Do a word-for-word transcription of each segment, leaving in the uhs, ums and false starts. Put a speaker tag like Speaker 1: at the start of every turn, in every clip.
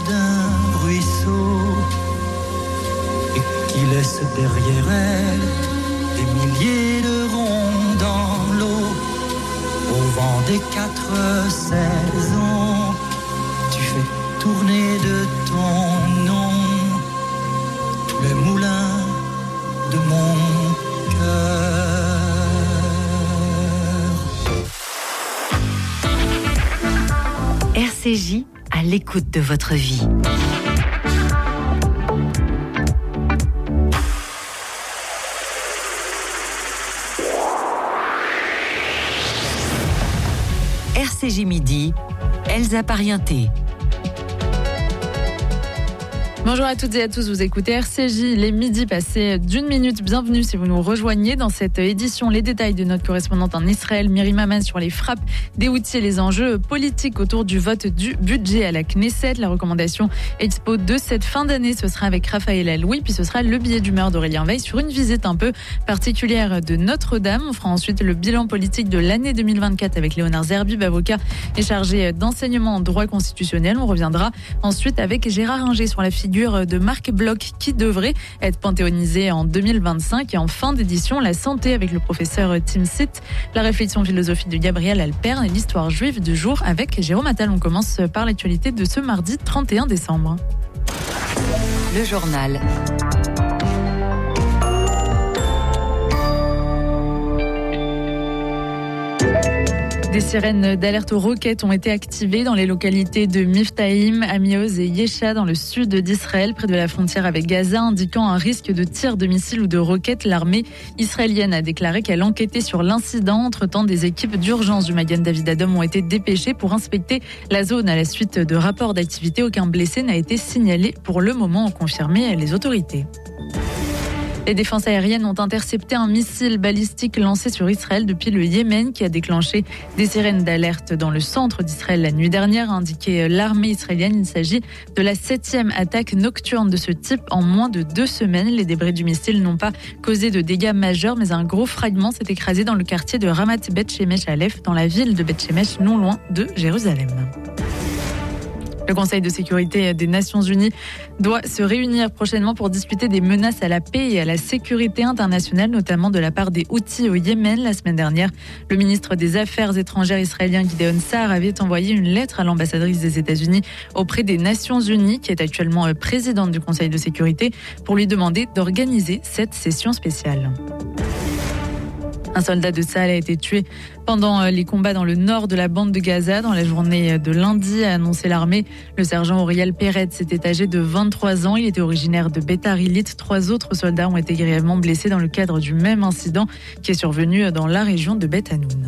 Speaker 1: d'un ruisseau et qui laisse derrière elle des milliers de ronds dans l'eau. Au vent des quatre saisons, tu fais tourner de ton nom tous les moulins de mon cœur.
Speaker 2: R C J à l'écoute de votre vie. R C J Midi, Elsa Parienté.
Speaker 3: Bonjour à toutes et à tous, vous écoutez R C J, les midis passés d'une minute. Bienvenue si vous nous rejoignez dans cette édition. Les détails de notre correspondante en Israël, Myri Maman, sur les frappes des Houthis et les enjeux politiques autour du vote du budget à la Knesset. La recommandation Expo de cette fin d'année, ce sera avec Raphaël Aloui, puis ce sera le billet d'humeur d'Aurélien Veil sur une visite un peu particulière de Notre-Dame. On fera ensuite le bilan politique de l'année deux mille vingt-quatre avec Léonard Zerbib, avocat et chargé d'enseignement en droit constitutionnel. On reviendra ensuite avec Gérard Inger sur la figure de Marc Bloch qui devrait être panthéonisé en deux mille vingt-cinq. Et en fin d'édition, la santé avec le professeur Tim Sitt, la réflexion philosophique de Gabriel Alpern et l'histoire juive du jour avec Jérôme Attal. On commence par l'actualité de ce mardi trente et un décembre.
Speaker 2: Le journal.
Speaker 3: Des sirènes d'alerte aux roquettes ont été activées dans les localités de Miftaïm, Amioz et Yesha dans le sud d'Israël, près de la frontière avec Gaza, indiquant un risque de tir de missiles ou de roquettes. L'armée israélienne a déclaré qu'elle enquêtait sur l'incident. Entre-temps, des équipes d'urgence du Magen David Adom ont été dépêchées pour inspecter la zone à la suite de rapports d'activité. Aucun blessé n'a été signalé pour le moment, ont confirmé les autorités. Les défenses aériennes ont intercepté un missile balistique lancé sur Israël depuis le Yémen qui a déclenché des sirènes d'alerte dans le centre d'Israël la nuit dernière, a indiqué l'armée israélienne. Il s'agit de la septième attaque nocturne de ce type en moins de deux semaines. Les débris du missile n'ont pas causé de dégâts majeurs, mais un gros fragment s'est écrasé dans le quartier de Ramat Bet Shemesh Aleph, dans la ville de Bet Shemesh, non loin de Jérusalem. Le Conseil de sécurité des Nations Unies doit se réunir prochainement pour discuter des menaces à la paix et à la sécurité internationale, notamment de la part des Houthis au Yémen. La semaine dernière, le ministre des Affaires étrangères israélien Gideon Sa'ar avait envoyé une lettre à l'ambassadrice des États-Unis auprès des Nations Unies, qui est actuellement présidente du Conseil de sécurité, pour lui demander d'organiser cette session spéciale. Un soldat de Tsahal a été tué pendant les combats dans le nord de la bande de Gaza dans la journée de lundi, a annoncé l'armée. Le sergent Auriel Peretz était âgé de vingt-trois ans. Il était originaire de Beitar Illit. Trois autres soldats ont été grièvement blessés dans le cadre du même incident qui est survenu dans la région de Beth Hanoun.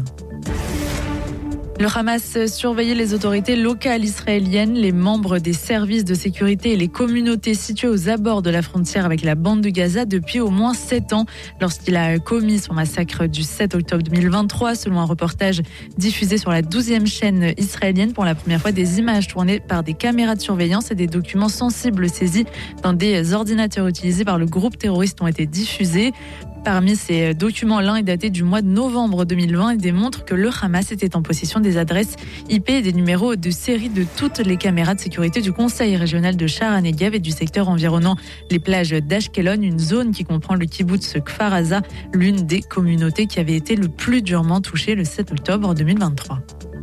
Speaker 3: Le Hamas surveillait les autorités locales israéliennes, les membres des services de sécurité et les communautés situées aux abords de la frontière avec la bande de Gaza depuis au moins sept ans, lorsqu'il a commis son massacre du sept octobre deux mille vingt-trois. Selon un reportage diffusé sur la douzième chaîne israélienne, pour la première fois, des images tournées par des caméras de surveillance et des documents sensibles saisis dans des ordinateurs utilisés par le groupe terroriste ont été diffusés. Parmi ces documents, l'un est daté du mois de novembre deux mille vingt et démontre que le Hamas était en possession des adresses I P et des numéros de série de toutes les caméras de sécurité du Conseil régional de Sha'ar HaNegev et du secteur environnant les plages d'Ashkelon, une zone qui comprend le kibbutz Kfar Aza, l'une des communautés qui avait été le plus durement touchée le sept octobre deux mille vingt-trois.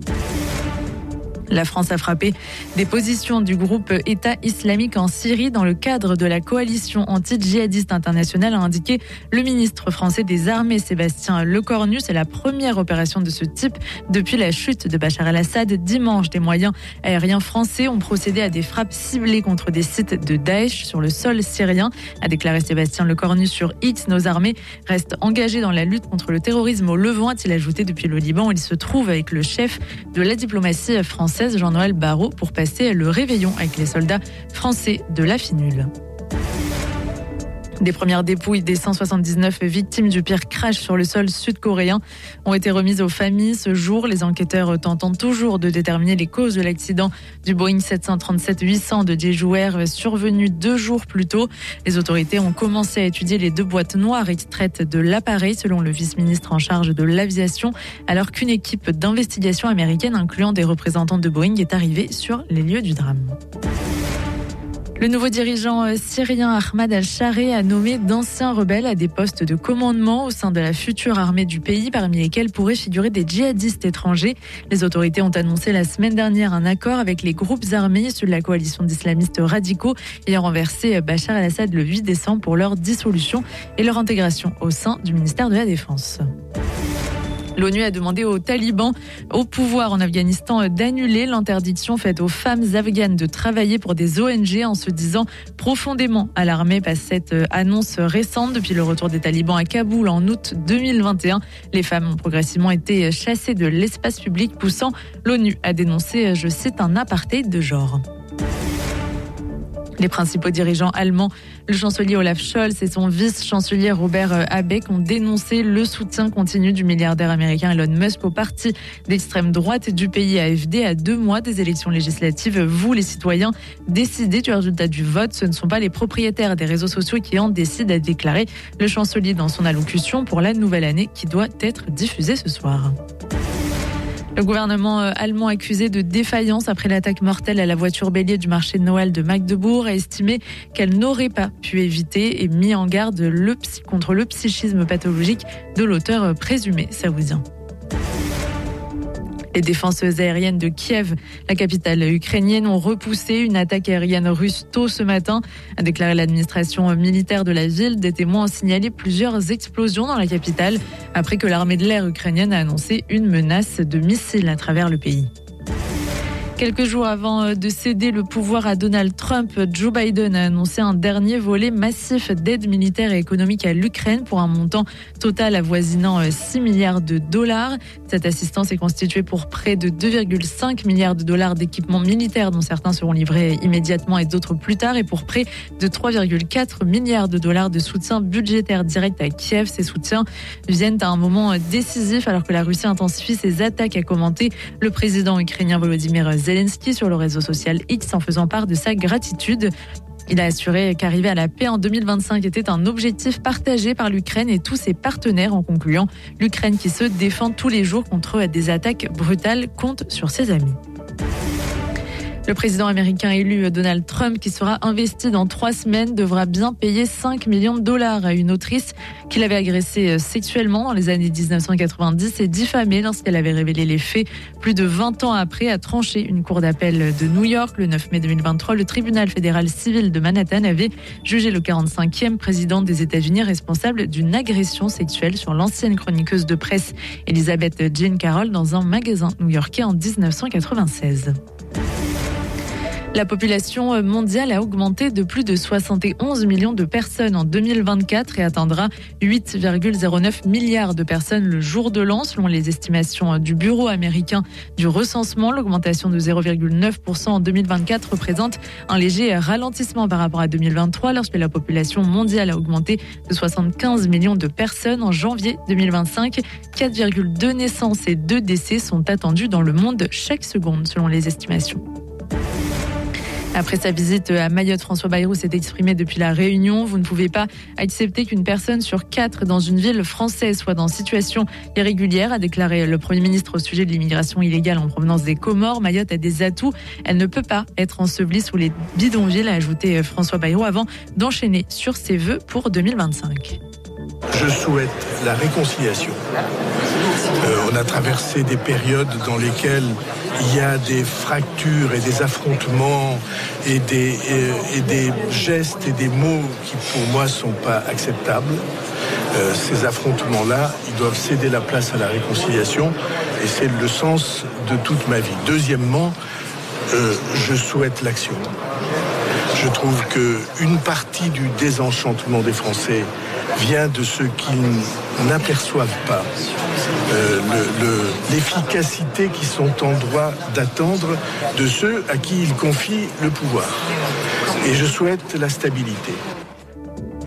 Speaker 3: La France a frappé des positions du groupe État islamique en Syrie dans le cadre de la coalition anti-djihadiste internationale, a indiqué le ministre français des Armées Sébastien Lecornu. C'est la première opération de ce type depuis la chute de Bachar el-Assad. Dimanche, des moyens aériens français ont procédé à des frappes ciblées contre des sites de Daesh sur le sol syrien, a déclaré Sébastien Lecornu sur X. Nos armées restent engagées dans la lutte contre le terrorisme au Levant, a-t-il ajouté. Depuis le Liban, il se trouve avec le chef de la diplomatie française, Jean-Noël Barrot, pour passer le réveillon avec les soldats français de la Finule. Des premières dépouilles des cent soixante-dix-neuf victimes du pire crash sur le sol sud-coréen ont été remises aux familles ce jour. Les enquêteurs tentent toujours de déterminer les causes de l'accident du Boeing sept cent trente-sept huit cents de Jeju Air survenu deux jours plus tôt. Les autorités ont commencé à étudier les deux boîtes noires extraites de l'appareil, selon le vice-ministre en charge de l'aviation, alors qu'une équipe d'investigation américaine incluant des représentants de Boeing est arrivée sur les lieux du drame. Le nouveau dirigeant syrien Ahmad al-Shari a nommé d'anciens rebelles à des postes de commandement au sein de la future armée du pays, parmi lesquels pourraient figurer des djihadistes étrangers. Les autorités ont annoncé la semaine dernière un accord avec les groupes armés issus de la coalition d'islamistes radicaux ayant renversé Bachar el-Assad le huit décembre pour leur dissolution et leur intégration au sein du ministère de la Défense. L'ONU a demandé aux talibans au pouvoir en Afghanistan d'annuler l'interdiction faite aux femmes afghanes de travailler pour des O N G en se disant profondément alarmées par cette annonce récente. Depuis le retour des talibans à Kaboul en août deux mille vingt et un, les femmes ont progressivement été chassées de l'espace public, poussant l'ONU à dénoncer, je cite, un apartheid de genre. Les principaux dirigeants allemands, le chancelier Olaf Scholz et son vice-chancelier Robert Habeck, ont dénoncé le soutien continu du milliardaire américain Elon Musk au parti d'extrême droite du pays A F D à deux mois des élections législatives. Vous, les citoyens, décidez du résultat du vote. Ce ne sont pas les propriétaires des réseaux sociaux qui en décident, a déclaré le chancelier dans son allocution pour la nouvelle année qui doit être diffusée ce soir. Le gouvernement allemand accusé de défaillance après l'attaque mortelle à la voiture bélier du marché de Noël de Magdebourg a estimé qu'elle n'aurait pas pu éviter et mis en garde le psy- contre le psychisme pathologique de l'auteur présumé saoudien. Les défenses aériennes de Kiev, la capitale ukrainienne, ont repoussé une attaque aérienne russe tôt ce matin, a déclaré l'administration militaire de la ville. Des témoins ont signalé plusieurs explosions dans la capitale après que l'armée de l'air ukrainienne a annoncé une menace de missiles à travers le pays. Quelques jours avant de céder le pouvoir à Donald Trump, Joe Biden a annoncé un dernier volet massif d'aide militaire et économique à l'Ukraine pour un montant total avoisinant six milliards de dollars. Cette assistance est constituée pour près de deux virgule cinq milliards de dollars d'équipements militaires dont certains seront livrés immédiatement et d'autres plus tard et pour près de trois virgule quatre milliards de dollars de soutien budgétaire direct à Kiev. Ces soutiens viennent à un moment décisif alors que la Russie intensifie ses attaques, a commenté le président ukrainien Volodymyr Zelensky sur le réseau social X en faisant part de sa gratitude. Il a assuré qu'arriver à la paix en deux mille vingt-cinq était un objectif partagé par l'Ukraine et tous ses partenaires, en concluant l'Ukraine qui se défend tous les jours contre des attaques brutales compte sur ses amis. Le président américain élu Donald Trump, qui sera investi dans trois semaines, devra bien payer cinq millions de dollars à une autrice qu'il avait agressée sexuellement dans les années dix-neuf cent quatre-vingt-dix et diffamée lorsqu'elle avait révélé les faits. Plus de vingt ans après, a tranché une cour d'appel de New York. Le neuf mai deux mille vingt-trois, le tribunal fédéral civil de Manhattan avait jugé le quarante-cinquième président des États-Unis responsable d'une agression sexuelle sur l'ancienne chroniqueuse de presse Elizabeth Jean Carroll dans un magasin new-yorkais en dix-neuf cent quatre-vingt-seize. La population mondiale a augmenté de plus de soixante et onze millions de personnes en deux mille vingt-quatre et atteindra huit virgule zéro neuf milliards de personnes le jour de l'an, selon les estimations du Bureau américain du recensement. L'augmentation de zéro virgule neuf pour cent en deux mille vingt-quatre représente un léger ralentissement par rapport à deux mille vingt-trois, lorsque la population mondiale a augmenté de soixante-quinze millions de personnes. En janvier deux mille vingt-cinq, quatre virgule deux naissances et deux décès sont attendus dans le monde chaque seconde, selon les estimations. Après sa visite à Mayotte, François Bayrou s'est exprimé depuis la Réunion. Vous ne pouvez pas accepter qu'une personne sur quatre dans une ville française soit dans situation irrégulière, a déclaré le Premier ministre au sujet de l'immigration illégale en provenance des Comores. Mayotte a des atouts. Elle ne peut pas être ensevelie sous les bidonvilles, a ajouté François Bayrou avant d'enchaîner sur ses vœux pour deux mille vingt-cinq.
Speaker 4: Je souhaite la réconciliation. Euh, on a traversé des périodes dans lesquelles il y a des fractures et des affrontements et des, et, et des gestes et des mots qui pour moi sont pas acceptables. Euh, ces affrontements-là, ils doivent céder la place à la réconciliation et c'est le sens de toute ma vie. Deuxièmement, euh, je souhaite l'action. Je trouve qu'une partie du désenchantement des Français vient de ceux qui n'aperçoivent pas euh, le, le, l'efficacité qu'ils sont en droit d'attendre de ceux à qui ils confient le pouvoir. Et je souhaite la stabilité.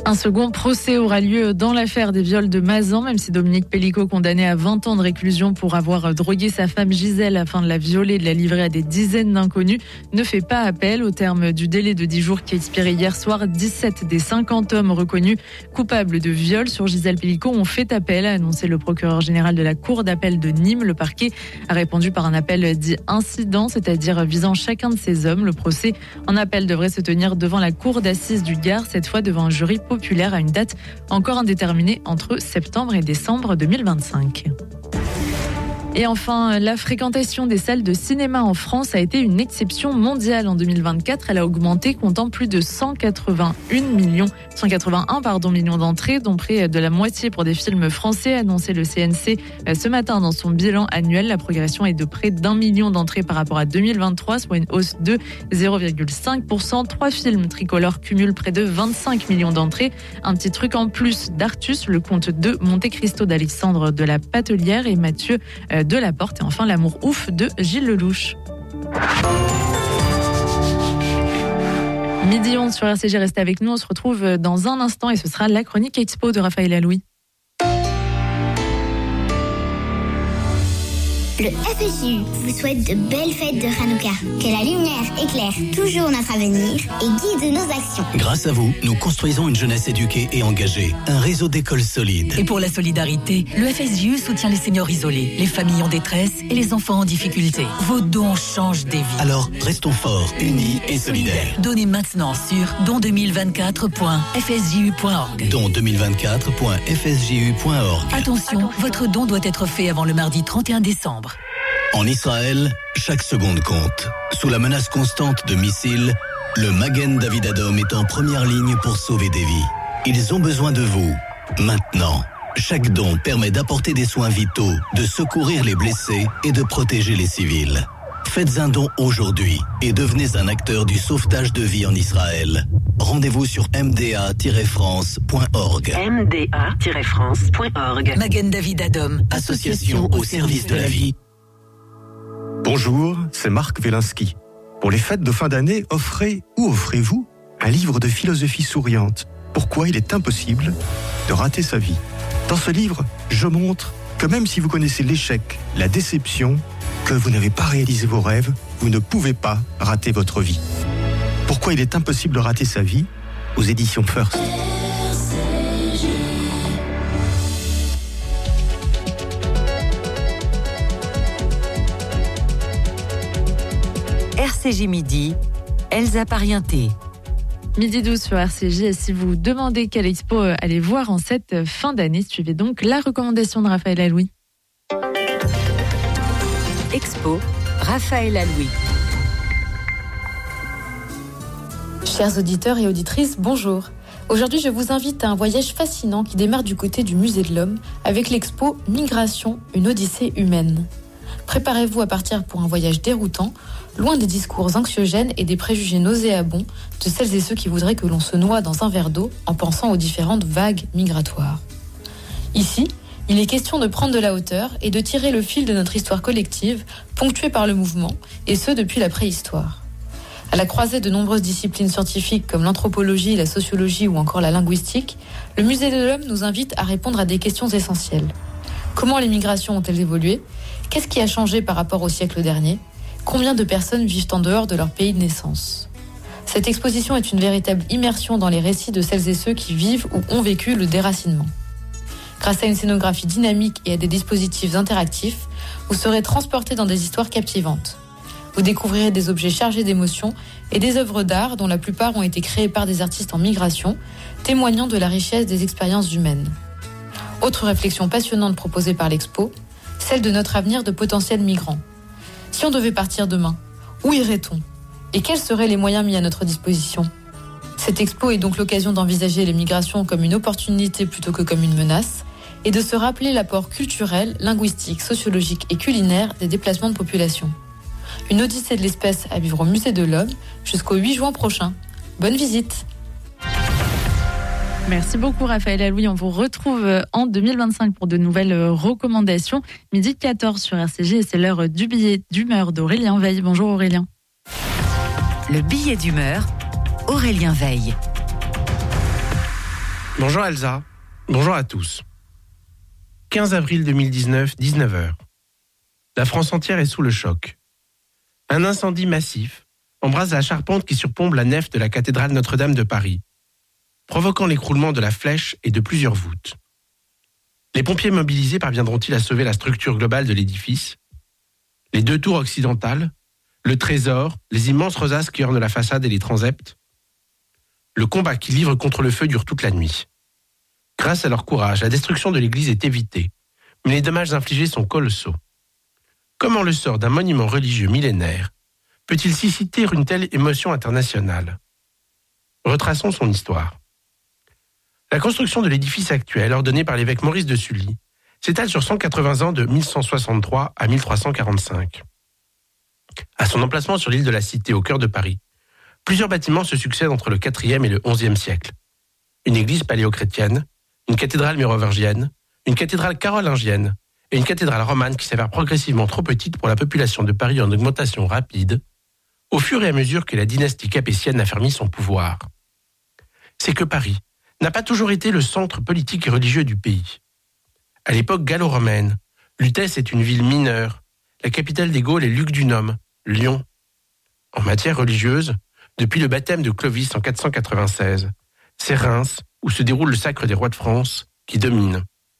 Speaker 3: Un second procès aura lieu dans l'affaire des viols de Mazan, même si Dominique Pellicot, condamné à vingt ans de réclusion pour avoir drogué sa femme Gisèle afin de la violer et de la livrer à des dizaines d'inconnus, ne fait pas appel. Au terme du délai de dix jours qui a expiré hier soir, dix-sept des cinquante hommes reconnus coupables de viol sur Gisèle Pellicot ont fait appel, a annoncé le procureur général de la cour d'appel de Nîmes. Le parquet a répondu par un appel dit incident, c'est-à-dire visant chacun de ces hommes. Le procès en appel devrait se tenir devant la cour d'assises du Gard, cette fois devant un jury populaire à une date encore indéterminée entre septembre et décembre deux mille vingt-cinq. Et enfin, la fréquentation des salles de cinéma en France a été une exception mondiale en deux mille vingt-quatre. Elle a augmenté, comptant plus de cent quatre-vingt-un millions, cent quatre-vingt-un pardon, millions d'entrées, dont près de la moitié pour des films français, a annoncé le C N C ce matin dans son bilan annuel. La progression est de près d'un million d'entrées par rapport à deux mille vingt-trois, soit une hausse de zéro virgule cinq pour cent. Trois films tricolores cumulent près de vingt-cinq millions d'entrées. Un petit truc en plus d'Artus, le conte de Monte Cristo d'Alexandre de la Patelière et Mathieu de la Porte, et enfin L'amour ouf de Gilles Lelouch. Midi onze sur R C G, restez avec nous, on se retrouve dans un instant et ce sera la chronique Expo de Raphaël Alouis.
Speaker 5: Le F S J U vous souhaite de belles fêtes de Hanouka. Que la lumière éclaire toujours notre avenir et guide nos actions.
Speaker 6: Grâce à vous, nous construisons une jeunesse éduquée et engagée, un réseau d'écoles solides.
Speaker 7: Et pour la solidarité, le F S J U soutient les seniors isolés, les familles en détresse et les enfants en difficulté. Vos dons changent des vies.
Speaker 6: Alors, restons forts, unis et solidaires.
Speaker 7: Donnez maintenant sur don deux mille vingt-quatre point f s j u point org.
Speaker 6: don deux mille vingt-quatre point f s j u point org.
Speaker 7: Attention, Attention, votre don doit être fait avant le mardi trente et un décembre.
Speaker 6: En Israël, chaque seconde compte. Sous la menace constante de missiles, le Magen David Adom est en première ligne pour sauver des vies. Ils ont besoin de vous, maintenant. Chaque don permet d'apporter des soins vitaux, de secourir les blessés et de protéger les civils. Faites un don aujourd'hui et devenez un acteur du sauvetage de vie en Israël. Rendez-vous sur m d a tiret france point org.
Speaker 8: m d a tiret france point org.
Speaker 7: Magen David Adom,
Speaker 6: association au service de la vie.
Speaker 9: Bonjour, c'est Marc Wielinski. Pour les fêtes de fin d'année, offrez ou offrez-vous un livre de philosophie souriante. Pourquoi il est impossible de rater sa vie. Dans ce livre, je montre que même si vous connaissez l'échec, la déception, que vous n'avez pas réalisé vos rêves, vous ne pouvez pas rater votre vie. Pourquoi il est impossible de rater sa vie, aux éditions First.
Speaker 2: R C J Midi, Elsa Parienté.
Speaker 3: Midi douze sur R C J, et si vous demandez quelle expo allez voir en cette fin d'année, suivez donc la recommandation de Raphaël Alouis.
Speaker 2: Expo, Raphaël Alouis.
Speaker 10: Chers auditeurs et auditrices, bonjour. Aujourd'hui, je vous invite à un voyage fascinant qui démarre du côté du Musée de l'Homme avec l'expo Migration, une odyssée humaine. Préparez-vous à partir pour un voyage déroutant, loin des discours anxiogènes et des préjugés nauséabonds de celles et ceux qui voudraient que l'on se noie dans un verre d'eau en pensant aux différentes vagues migratoires. Ici, il est question de prendre de la hauteur et de tirer le fil de notre histoire collective, ponctuée par le mouvement, et ce depuis la préhistoire. À la croisée de nombreuses disciplines scientifiques comme l'anthropologie, la sociologie ou encore la linguistique, le Musée de l'Homme nous invite à répondre à des questions essentielles. Comment les migrations ont-elles évolué ? Qu'est-ce qui a changé par rapport au siècle dernier ? Combien de personnes vivent en dehors de leur pays de naissance ? Cette exposition est une véritable immersion dans les récits de celles et ceux qui vivent ou ont vécu le déracinement. Grâce à une scénographie dynamique et à des dispositifs interactifs, vous serez transporté dans des histoires captivantes. Vous découvrirez des objets chargés d'émotions et des œuvres d'art dont la plupart ont été créées par des artistes en migration, témoignant de la richesse des expériences humaines. Autre réflexion passionnante proposée par l'expo, celle de notre avenir de potentiels migrants. Si on devait partir demain, où irait-on ? Et quels seraient les moyens mis à notre disposition ? Cette expo est donc l'occasion d'envisager les migrations comme une opportunité plutôt que comme une menace, et de se rappeler l'apport culturel, linguistique, sociologique et culinaire des déplacements de population. Une odyssée de l'espèce à vivre au Musée de l'Homme jusqu'au huit juin prochain. Bonne visite!
Speaker 3: Merci beaucoup Raphaël Alouis, on vous retrouve en deux mille vingt-cinq pour de nouvelles recommandations. Midi quatorze sur R C G et c'est l'heure du billet d'humeur d'Aurélien Veil. Bonjour Aurélien.
Speaker 2: Le billet d'humeur, Aurélien Veil.
Speaker 11: Bonjour Elsa, bonjour à tous. quinze avril deux mille dix-neuf, dix-neuf heures. La France entière est sous le choc. Un incendie massif embrase la charpente qui surplombe la nef de la cathédrale Notre-Dame de Paris, provoquant l'écroulement de la flèche et de plusieurs voûtes. Les pompiers mobilisés parviendront-ils à sauver la structure globale de l'édifice ? Les deux tours occidentales, le trésor, les immenses rosaces qui ornent la façade et les transepts ? Le combat qu'ils livrent contre le feu dure toute la nuit. Grâce à leur courage, la destruction de l'église est évitée, mais les dommages infligés sont colossaux. Comment le sort d'un monument religieux millénaire peut-il susciter une telle émotion internationale ? Retraçons son histoire. La construction de l'édifice actuel, ordonnée par l'évêque Maurice de Sully, s'étale sur cent quatre-vingts ans de mille cent soixante-trois à mille trois cent quarante-cinq. À son emplacement sur l'île de la Cité, au cœur de Paris, plusieurs bâtiments se succèdent entre le quatrième et le onzième siècle. Une église paléochrétienne, une cathédrale mérovingienne, une cathédrale carolingienne et une cathédrale romane qui s'avère progressivement trop petite pour la population de Paris en augmentation rapide, au fur et à mesure que la dynastie capétienne affermit son pouvoir. C'est que Paris n'a pas toujours été le centre politique et religieux du pays. À l'époque gallo-romaine, Lutèce est une ville mineure. La capitale des Gaules est Lugdunum, Lyon. En matière religieuse, depuis le baptême de Clovis en quatre cent quatre-vingt-seize, c'est Reims, où se déroule le sacre des rois de France, qui domine.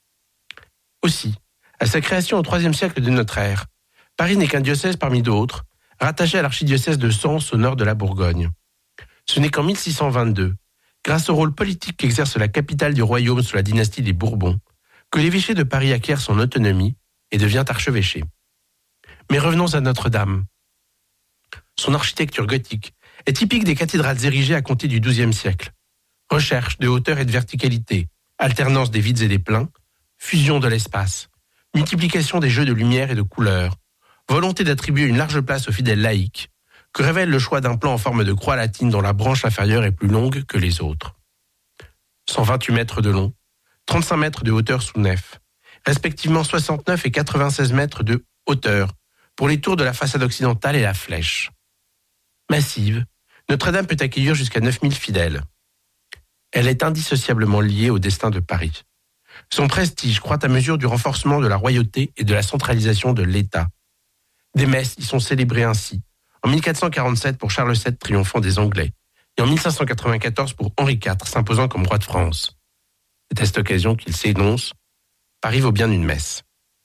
Speaker 11: Aussi, à sa création au troisième siècle de notre ère, Paris n'est qu'un diocèse parmi d'autres, rattaché à l'archidiocèse de Sens au nord de la Bourgogne. Ce n'est qu'en mille six cent vingt-deux, grâce au rôle politique qu'exerce la capitale du royaume sous la dynastie des Bourbons, que l'évêché de Paris acquiert son autonomie et devient archevêché. Mais revenons à Notre-Dame. Son architecture gothique est typique des cathédrales érigées à compter du douzième siècle. Recherche de hauteur et de verticalité, alternance des vides et des pleins, fusion de l'espace, multiplication des jeux de lumière et de couleurs, volonté d'attribuer une large place aux fidèles laïcs, que révèle le choix d'un plan en forme de croix latine dont la branche inférieure est plus longue que les autres. cent vingt-huit mètres de long, trente-cinq mètres de hauteur sous nef, respectivement soixante-neuf et quatre-vingt-seize mètres de hauteur pour les tours de la façade occidentale et la flèche. Massive, Notre-Dame peut accueillir jusqu'à neuf mille fidèles. Elle est indissociablement liée au destin de Paris. Son prestige croît à mesure du renforcement de la royauté et de la centralisation de l'État. Des messes y sont célébrées ainsi, en mille quatre cent quarante-sept pour Charles sept triomphant des Anglais, et en mille cinq cent quatre-vingt-quatorze pour Henri quatre s'imposant comme roi de France. C'est à cette occasion qu'il s'énonce « Paris vaut bien une messe ».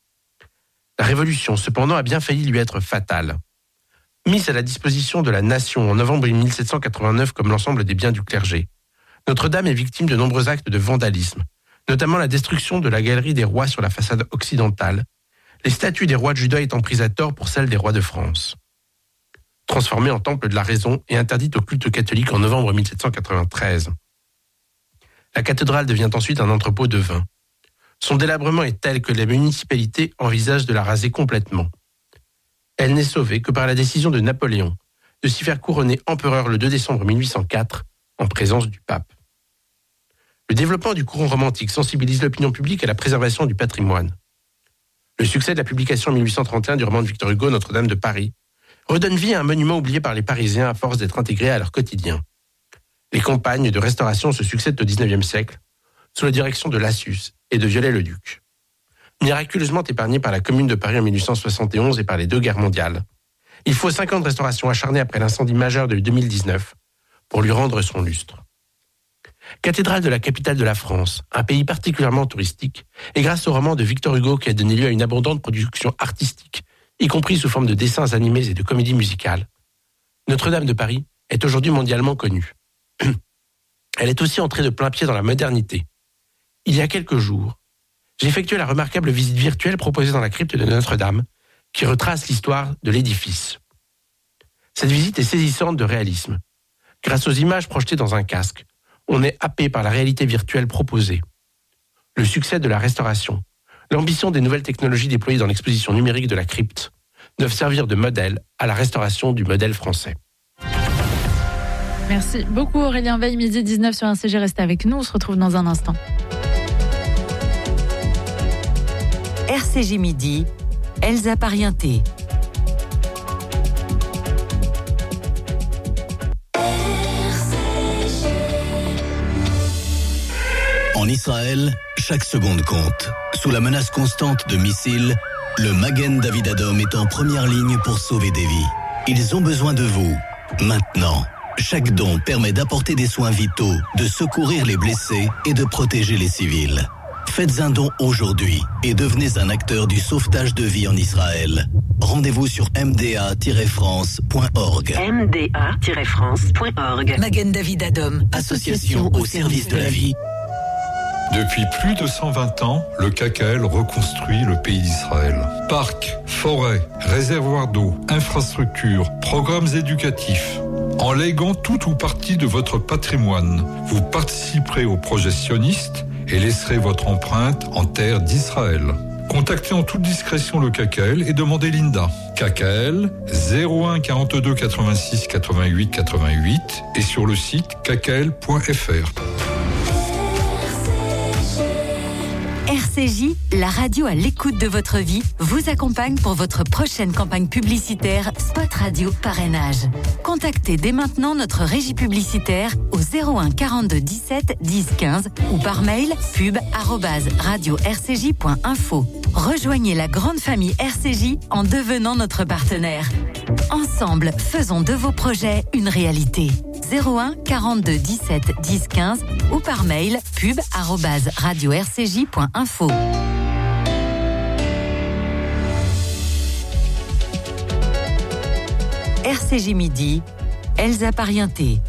Speaker 11: La Révolution, cependant, a bien failli lui être fatale. Mise à la disposition de la nation en novembre mille sept cent quatre-vingt-neuf comme l'ensemble des biens du clergé, Notre-Dame est victime de nombreux actes de vandalisme, notamment la destruction de la galerie des rois sur la façade occidentale, les statues des rois de Juda étant prises à tort pour celles des rois de France. Transformée en temple de la raison et interdite au culte catholique en novembre mille sept cent quatre-vingt-treize. La cathédrale devient ensuite un entrepôt de vin. Son délabrement est tel que la municipalité envisage de la raser complètement. Elle n'est sauvée que par la décision de Napoléon de s'y faire couronner empereur le deux décembre mille huit cent quatre en présence du pape. Le développement du courant romantique sensibilise l'opinion publique à la préservation du patrimoine. Le succès de la publication en mille huit cent trente et un du roman de Victor Hugo, Notre-Dame de Paris, redonne vie à un monument oublié par les Parisiens à force d'être intégré à leur quotidien. Les campagnes de restauration se succèdent au dix-neuvième siècle, sous la direction de Lassus et de Viollet-le-Duc. Miraculeusement épargné par la Commune de Paris en mille huit cent soixante et onze et par les deux guerres mondiales, il faut cinq ans de restauration acharnée après l'incendie majeur de deux mille dix-neuf pour lui rendre son lustre. Cathédrale de la capitale de la France, un pays particulièrement touristique, et grâce au roman de Victor Hugo qui a donné lieu à une abondante production artistique, y compris sous forme de dessins animés et de comédies musicales, Notre-Dame de Paris est aujourd'hui mondialement connue. Elle est aussi entrée de plein pied dans la modernité. Il y a quelques jours, j'ai effectué la remarquable visite virtuelle proposée dans la crypte de Notre-Dame, qui retrace l'histoire de l'édifice. Cette visite est saisissante de réalisme. Grâce aux images projetées dans un casque, on est happé par la réalité virtuelle proposée. Le succès de la restauration, l'ambition des nouvelles technologies déployées dans l'exposition numérique de la crypte doivent servir de modèle à la restauration du modèle français.
Speaker 3: Merci beaucoup Aurélien Veil, midi dix-neuf sur un C G. Restez avec nous, on se retrouve dans un instant.
Speaker 2: R C J Midi, Elsa Parienté.
Speaker 6: Israël, chaque seconde compte. Sous la menace constante de missiles, le Magen David Adom est en première ligne pour sauver des vies. Ils ont besoin de vous, maintenant. Chaque don permet d'apporter des soins vitaux, de secourir les blessés et de protéger les civils. Faites un don aujourd'hui et devenez un acteur du sauvetage de vie en Israël. Rendez-vous sur m d a tiret france point org.
Speaker 8: m d a tiret france point org.
Speaker 7: Magen David Adom,
Speaker 6: association au service de la vie.
Speaker 12: Depuis plus de cent vingt ans, le K K L reconstruit le pays d'Israël. Parcs, forêts, réservoirs d'eau, infrastructures, programmes éducatifs. En léguant tout ou partie de votre patrimoine, vous participerez au projet sioniste et laisserez votre empreinte en terre d'Israël. Contactez en toute discrétion le K K L et demandez Linda. K K L zéro un quarante-deux quatre-vingt-six quatre-vingt-huit quatre-vingt-huit et sur le site k k l point f r.
Speaker 2: R C J, la radio à l'écoute de votre vie, vous accompagne pour votre prochaine campagne publicitaire Spot Radio Parrainage. Contactez dès maintenant notre régie publicitaire au zéro un quarante-deux dix-sept dix quinze ou par mail pub arobase radio r c j point info. Rejoignez la grande famille R C J en devenant notre partenaire. Ensemble, faisons de vos projets une réalité. zéro un quarante-deux dix-sept dix quinze ou par mail pub arobase radio r c j point info. R C J Midi, Elsa Parienté.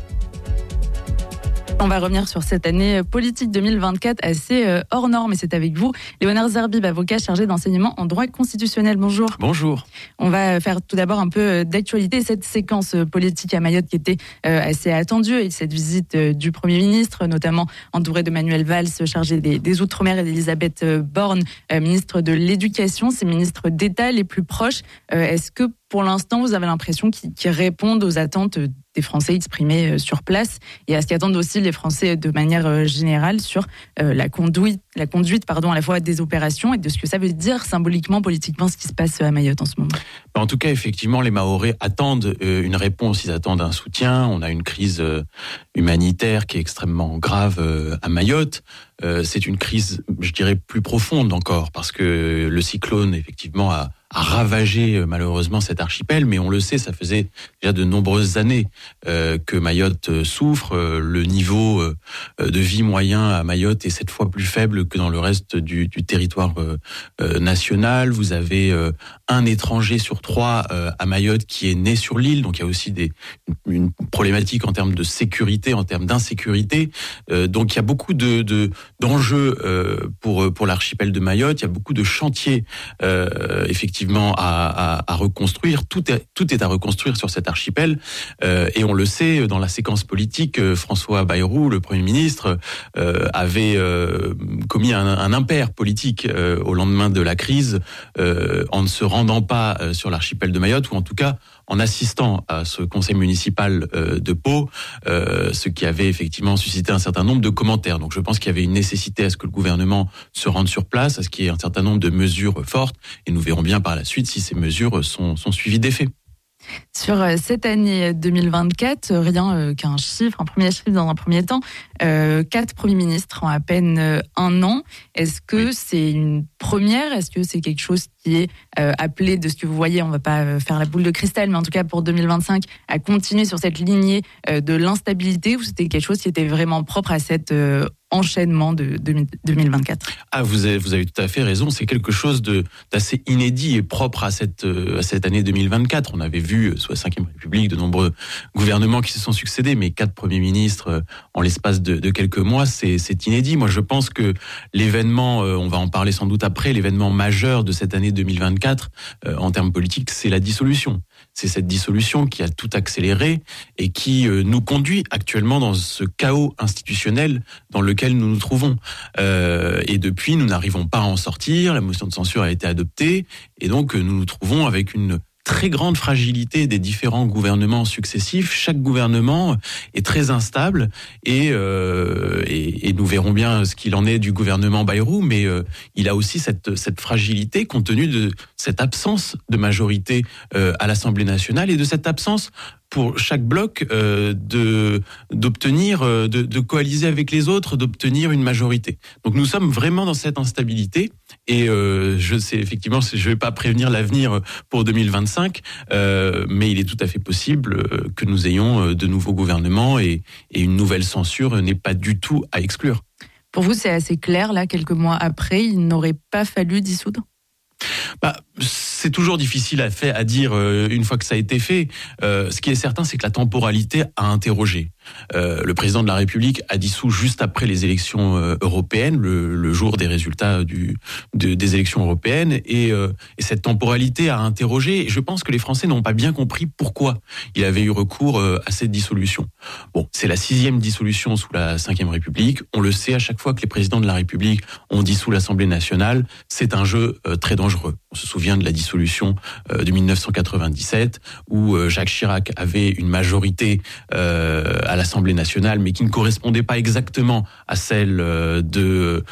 Speaker 3: On va revenir sur cette année politique deux mille vingt-quatre assez hors norme et c'est avec vous, Léonard Zerbib, avocat chargé d'enseignement en droit constitutionnel. Bonjour.
Speaker 13: Bonjour.
Speaker 3: On va faire tout d'abord un peu d'actualité, cette séquence politique à Mayotte qui était assez attendue et cette visite du Premier ministre, notamment entouré de Manuel Valls, chargé des, des Outre-mer, et d'Elisabeth Borne, ministre de l'Éducation, ces ministres d'État les plus proches. Est-ce que pour l'instant, vous avez l'impression qu'ils, qu'ils répondent aux attentes des Français exprimés sur place et à ce qu'attendent aussi les Français de manière générale sur la conduite, la conduite pardon, à la fois des opérations et de ce que ça veut dire symboliquement, politiquement, ce qui se passe à Mayotte en ce moment?
Speaker 13: En tout cas, effectivement, les Mahorais attendent une réponse, ils attendent un soutien. On a une crise humanitaire qui est extrêmement grave à Mayotte. C'est une crise, je dirais, plus profonde encore, parce que le cyclone, effectivement, a a ravagé malheureusement cet archipel, mais on le sait, ça faisait déjà de nombreuses années euh, que Mayotte souffre. Le niveau euh, de vie moyen à Mayotte est sept fois plus faible que dans le reste du, du territoire euh, national. Vous avez euh, un étranger sur trois euh, à Mayotte qui est né sur l'île, donc il y a aussi des, une problématique en termes de sécurité, en termes d'insécurité. Euh, donc il y a beaucoup de, de d'enjeux euh, pour pour l'archipel de Mayotte. Il y a beaucoup de chantiers euh, effectivement À, à, à reconstruire. Tout est, tout est à reconstruire sur cet archipel. Euh, et on le sait, dans la séquence politique, François Bayrou, le Premier ministre, euh, avait euh, commis un, un impair politique euh, au lendemain de la crise, euh, en ne se rendant pas euh, sur l'archipel de Mayotte, ou en tout cas en assistant à ce conseil municipal euh, de Pau, euh, ce qui avait effectivement suscité un certain nombre de commentaires. Donc je pense qu'il y avait une nécessité à ce que le gouvernement se rende sur place, à ce qu'il y ait un certain nombre de mesures fortes, et nous verrons bien par la suite si ces mesures sont, sont suivies d'effet.
Speaker 3: Sur cette année deux mille vingt-quatre, rien qu'un chiffre, un premier chiffre dans un premier temps, euh, quatre premiers ministres en à peine un an. Est-ce que oui. c'est une première? Est-ce que c'est quelque chose qui est euh, appelé, de ce que vous voyez, on ne va pas faire la boule de cristal, mais en tout cas pour deux mille vingt-cinq, à continuer sur cette lignée euh, de l'instabilité, ou c'était quelque chose qui était vraiment propre à cette euh, enchaînement de, de deux mille vingt-quatre?
Speaker 13: Ah, vous avez, vous avez tout à fait raison. C'est quelque chose de, d'assez inédit et propre à cette, à cette année deux mille vingt-quatre. On avait vu, sous la cinquième République, de nombreux gouvernements qui se sont succédés, mais quatre premiers ministres en l'espace de, de quelques mois, c'est, c'est inédit. Moi, je pense que l'événement, on va en parler sans doute après, l'événement majeur de cette année deux mille vingt-quatre, en termes politiques, c'est la dissolution. C'est cette dissolution qui a tout accéléré et qui nous conduit actuellement dans ce chaos institutionnel dans lequel nous nous trouvons. Euh, et depuis, nous n'arrivons pas à en sortir. La motion de censure a été adoptée et donc nous nous trouvons avec une très grande fragilité des différents gouvernements successifs. Chaque gouvernement est très instable et, euh, et, et nous verrons bien ce qu'il en est du gouvernement Bayrou, mais euh, il a aussi cette, cette fragilité compte tenu de cette absence de majorité euh, à l'Assemblée nationale et de cette absence pour chaque bloc euh, de d'obtenir, euh, de, de coaliser avec les autres, d'obtenir une majorité. Donc nous sommes vraiment dans cette instabilité et euh, je sais effectivement, je ne vais pas prévenir l'avenir pour deux mille vingt-cinq, euh, mais il est tout à fait possible que nous ayons de nouveaux gouvernements et, et une nouvelle censure n'est pas du tout à exclure.
Speaker 3: Pour vous, c'est assez clair, là, quelques mois après, il n'aurait pas fallu dissoudre ?
Speaker 13: Bah, c'est toujours difficile à faire, à dire euh, une fois que ça a été fait. Euh, ce qui est certain, c'est que la temporalité a interrogé. Euh, le président de la République a dissous juste après les élections euh, européennes, le, le jour des résultats du, de, des élections européennes, et, euh, et cette temporalité a interrogé. Et je pense que les Français n'ont pas bien compris pourquoi il avait eu recours euh, à cette dissolution. Bon, c'est la sixième dissolution sous la cinquième République. On le sait, à chaque fois que les présidents de la République ont dissous l'Assemblée nationale, c'est un jeu euh, très dangereux. On se souvient de la dissolution euh, de dix-neuf cent quatre-vingt-dix-sept, où euh, Jacques Chirac avait une majorité euh, à l'Assemblée nationale, mais qui ne correspondait pas exactement à celle euh, de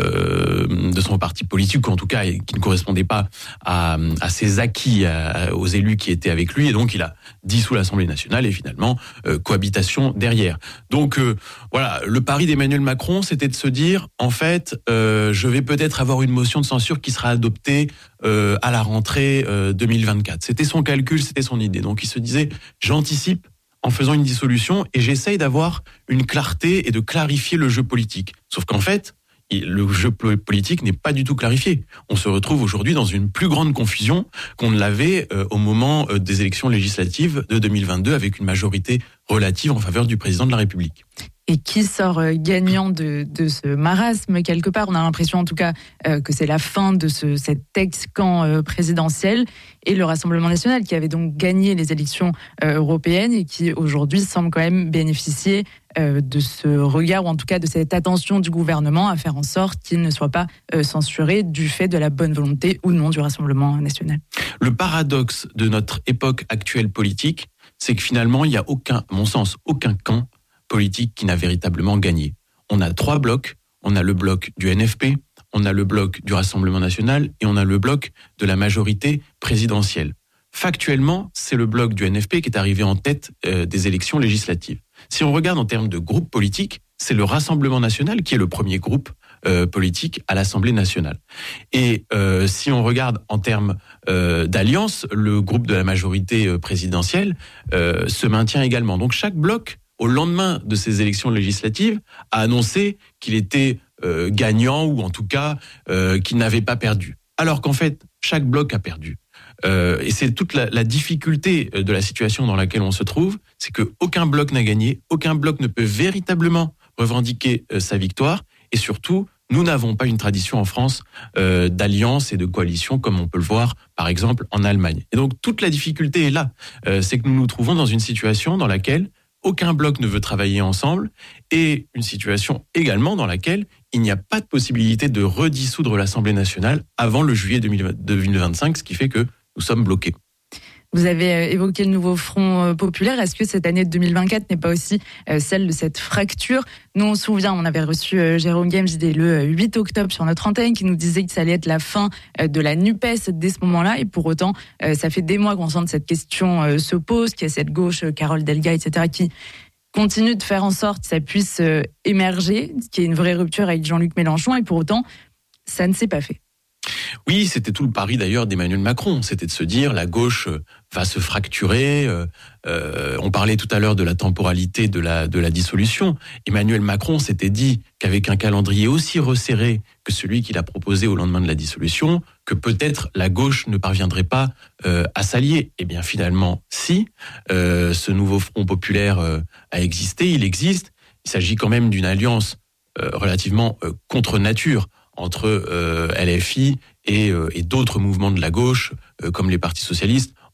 Speaker 13: euh, de son parti politique, ou en tout cas qui ne correspondait pas à, à ses acquis, à, aux élus qui étaient avec lui, et donc il a dissous l'Assemblée nationale, et finalement euh, cohabitation derrière. Donc euh, voilà, le pari d'Emmanuel Macron, c'était de se dire, en fait, euh, je vais peut-être avoir une motion de censure qui sera adoptée euh, à la rentrée euh, deux mille vingt-quatre. C'était son calcul, c'était son idée. Donc il se disait, j'anticipe en faisant une dissolution et j'essaye d'avoir une clarté et de clarifier le jeu politique. Sauf qu'en fait, le jeu politique n'est pas du tout clarifié. On se retrouve aujourd'hui dans une plus grande confusion qu'on ne l'avait euh, au moment euh, des élections législatives de deux mille vingt-deux, avec une majorité relative en faveur du président de la République.
Speaker 3: Et qui sort gagnant de, de ce marasme quelque part? On a l'impression en tout cas euh, que c'est la fin de ce, cet ex-camp euh, présidentiel, et le Rassemblement national qui avait donc gagné les élections euh, européennes et qui aujourd'hui semble quand même bénéficier euh, de ce regard, ou en tout cas de cette attention du gouvernement à faire en sorte qu'il ne soit pas euh, censuré du fait de la bonne volonté ou non du Rassemblement national.
Speaker 13: Le paradoxe de notre époque actuelle politique, c'est que finalement il n'y a aucun, à mon sens, aucun camp politique qui n'a véritablement gagné. On a trois blocs, on a le bloc du N F P, on a le bloc du Rassemblement national et on a le bloc de la majorité présidentielle. Factuellement, c'est le bloc du N F P qui est arrivé en tête euh, des élections législatives. Si on regarde en termes de groupe politique, c'est le Rassemblement national qui est le premier groupe euh, politique à l'Assemblée nationale. Et euh, si on regarde en termes euh, d'alliance, le groupe de la majorité euh, présidentielle euh, se maintient également. Donc chaque bloc, au lendemain de ces élections législatives, a annoncé qu'il était euh, gagnant, ou en tout cas euh, qu'il n'avait pas perdu. Alors qu'en fait, chaque bloc a perdu. Euh, et c'est toute la, la difficulté de la situation dans laquelle on se trouve, c'est qu'aucun bloc n'a gagné, aucun bloc ne peut véritablement revendiquer euh, sa victoire, et surtout, nous n'avons pas une tradition en France euh, d'alliance et de coalition comme on peut le voir, par exemple, en Allemagne. Et donc, toute la difficulté est là. Euh, c'est que nous nous trouvons dans une situation dans laquelle aucun bloc ne veut travailler ensemble, et une situation également dans laquelle il n'y a pas de possibilité de redissoudre l'Assemblée nationale avant le juillet deux mille vingt-cinq, ce qui fait que nous sommes bloqués.
Speaker 3: Vous avez évoqué le nouveau Front populaire. Est-ce que cette année de deux mille vingt-quatre n'est pas aussi celle de cette fracture? Nous, on se souvient, on avait reçu Jérôme Guemj le huit octobre sur notre antenne, qui nous disait que ça allait être la fin de la NUPES dès ce moment-là. Et pour autant, ça fait des mois qu'on sent que cette question se pose, qu'il y a cette gauche, Carole Delga, et cetera, qui continue de faire en sorte que ça puisse émerger, qu'il y ait une vraie rupture avec Jean-Luc Mélenchon. Et pour autant, ça ne s'est pas fait.
Speaker 13: Oui, c'était tout le pari d'ailleurs d'Emmanuel Macron, c'était de se dire la gauche va se fracturer. Euh, euh, on parlait tout à l'heure de la temporalité de la de la dissolution. Emmanuel Macron s'était dit qu'avec un calendrier aussi resserré que celui qu'il a proposé au lendemain de la dissolution, que peut-être la gauche ne parviendrait pas euh, à s'allier. Eh bien finalement, si euh, ce nouveau Front populaire euh, a existé, il existe. Il s'agit quand même d'une alliance euh, relativement euh, contre nature entre euh, L F I et, euh, et d'autres mouvements de la gauche, euh, comme les partis socialistes.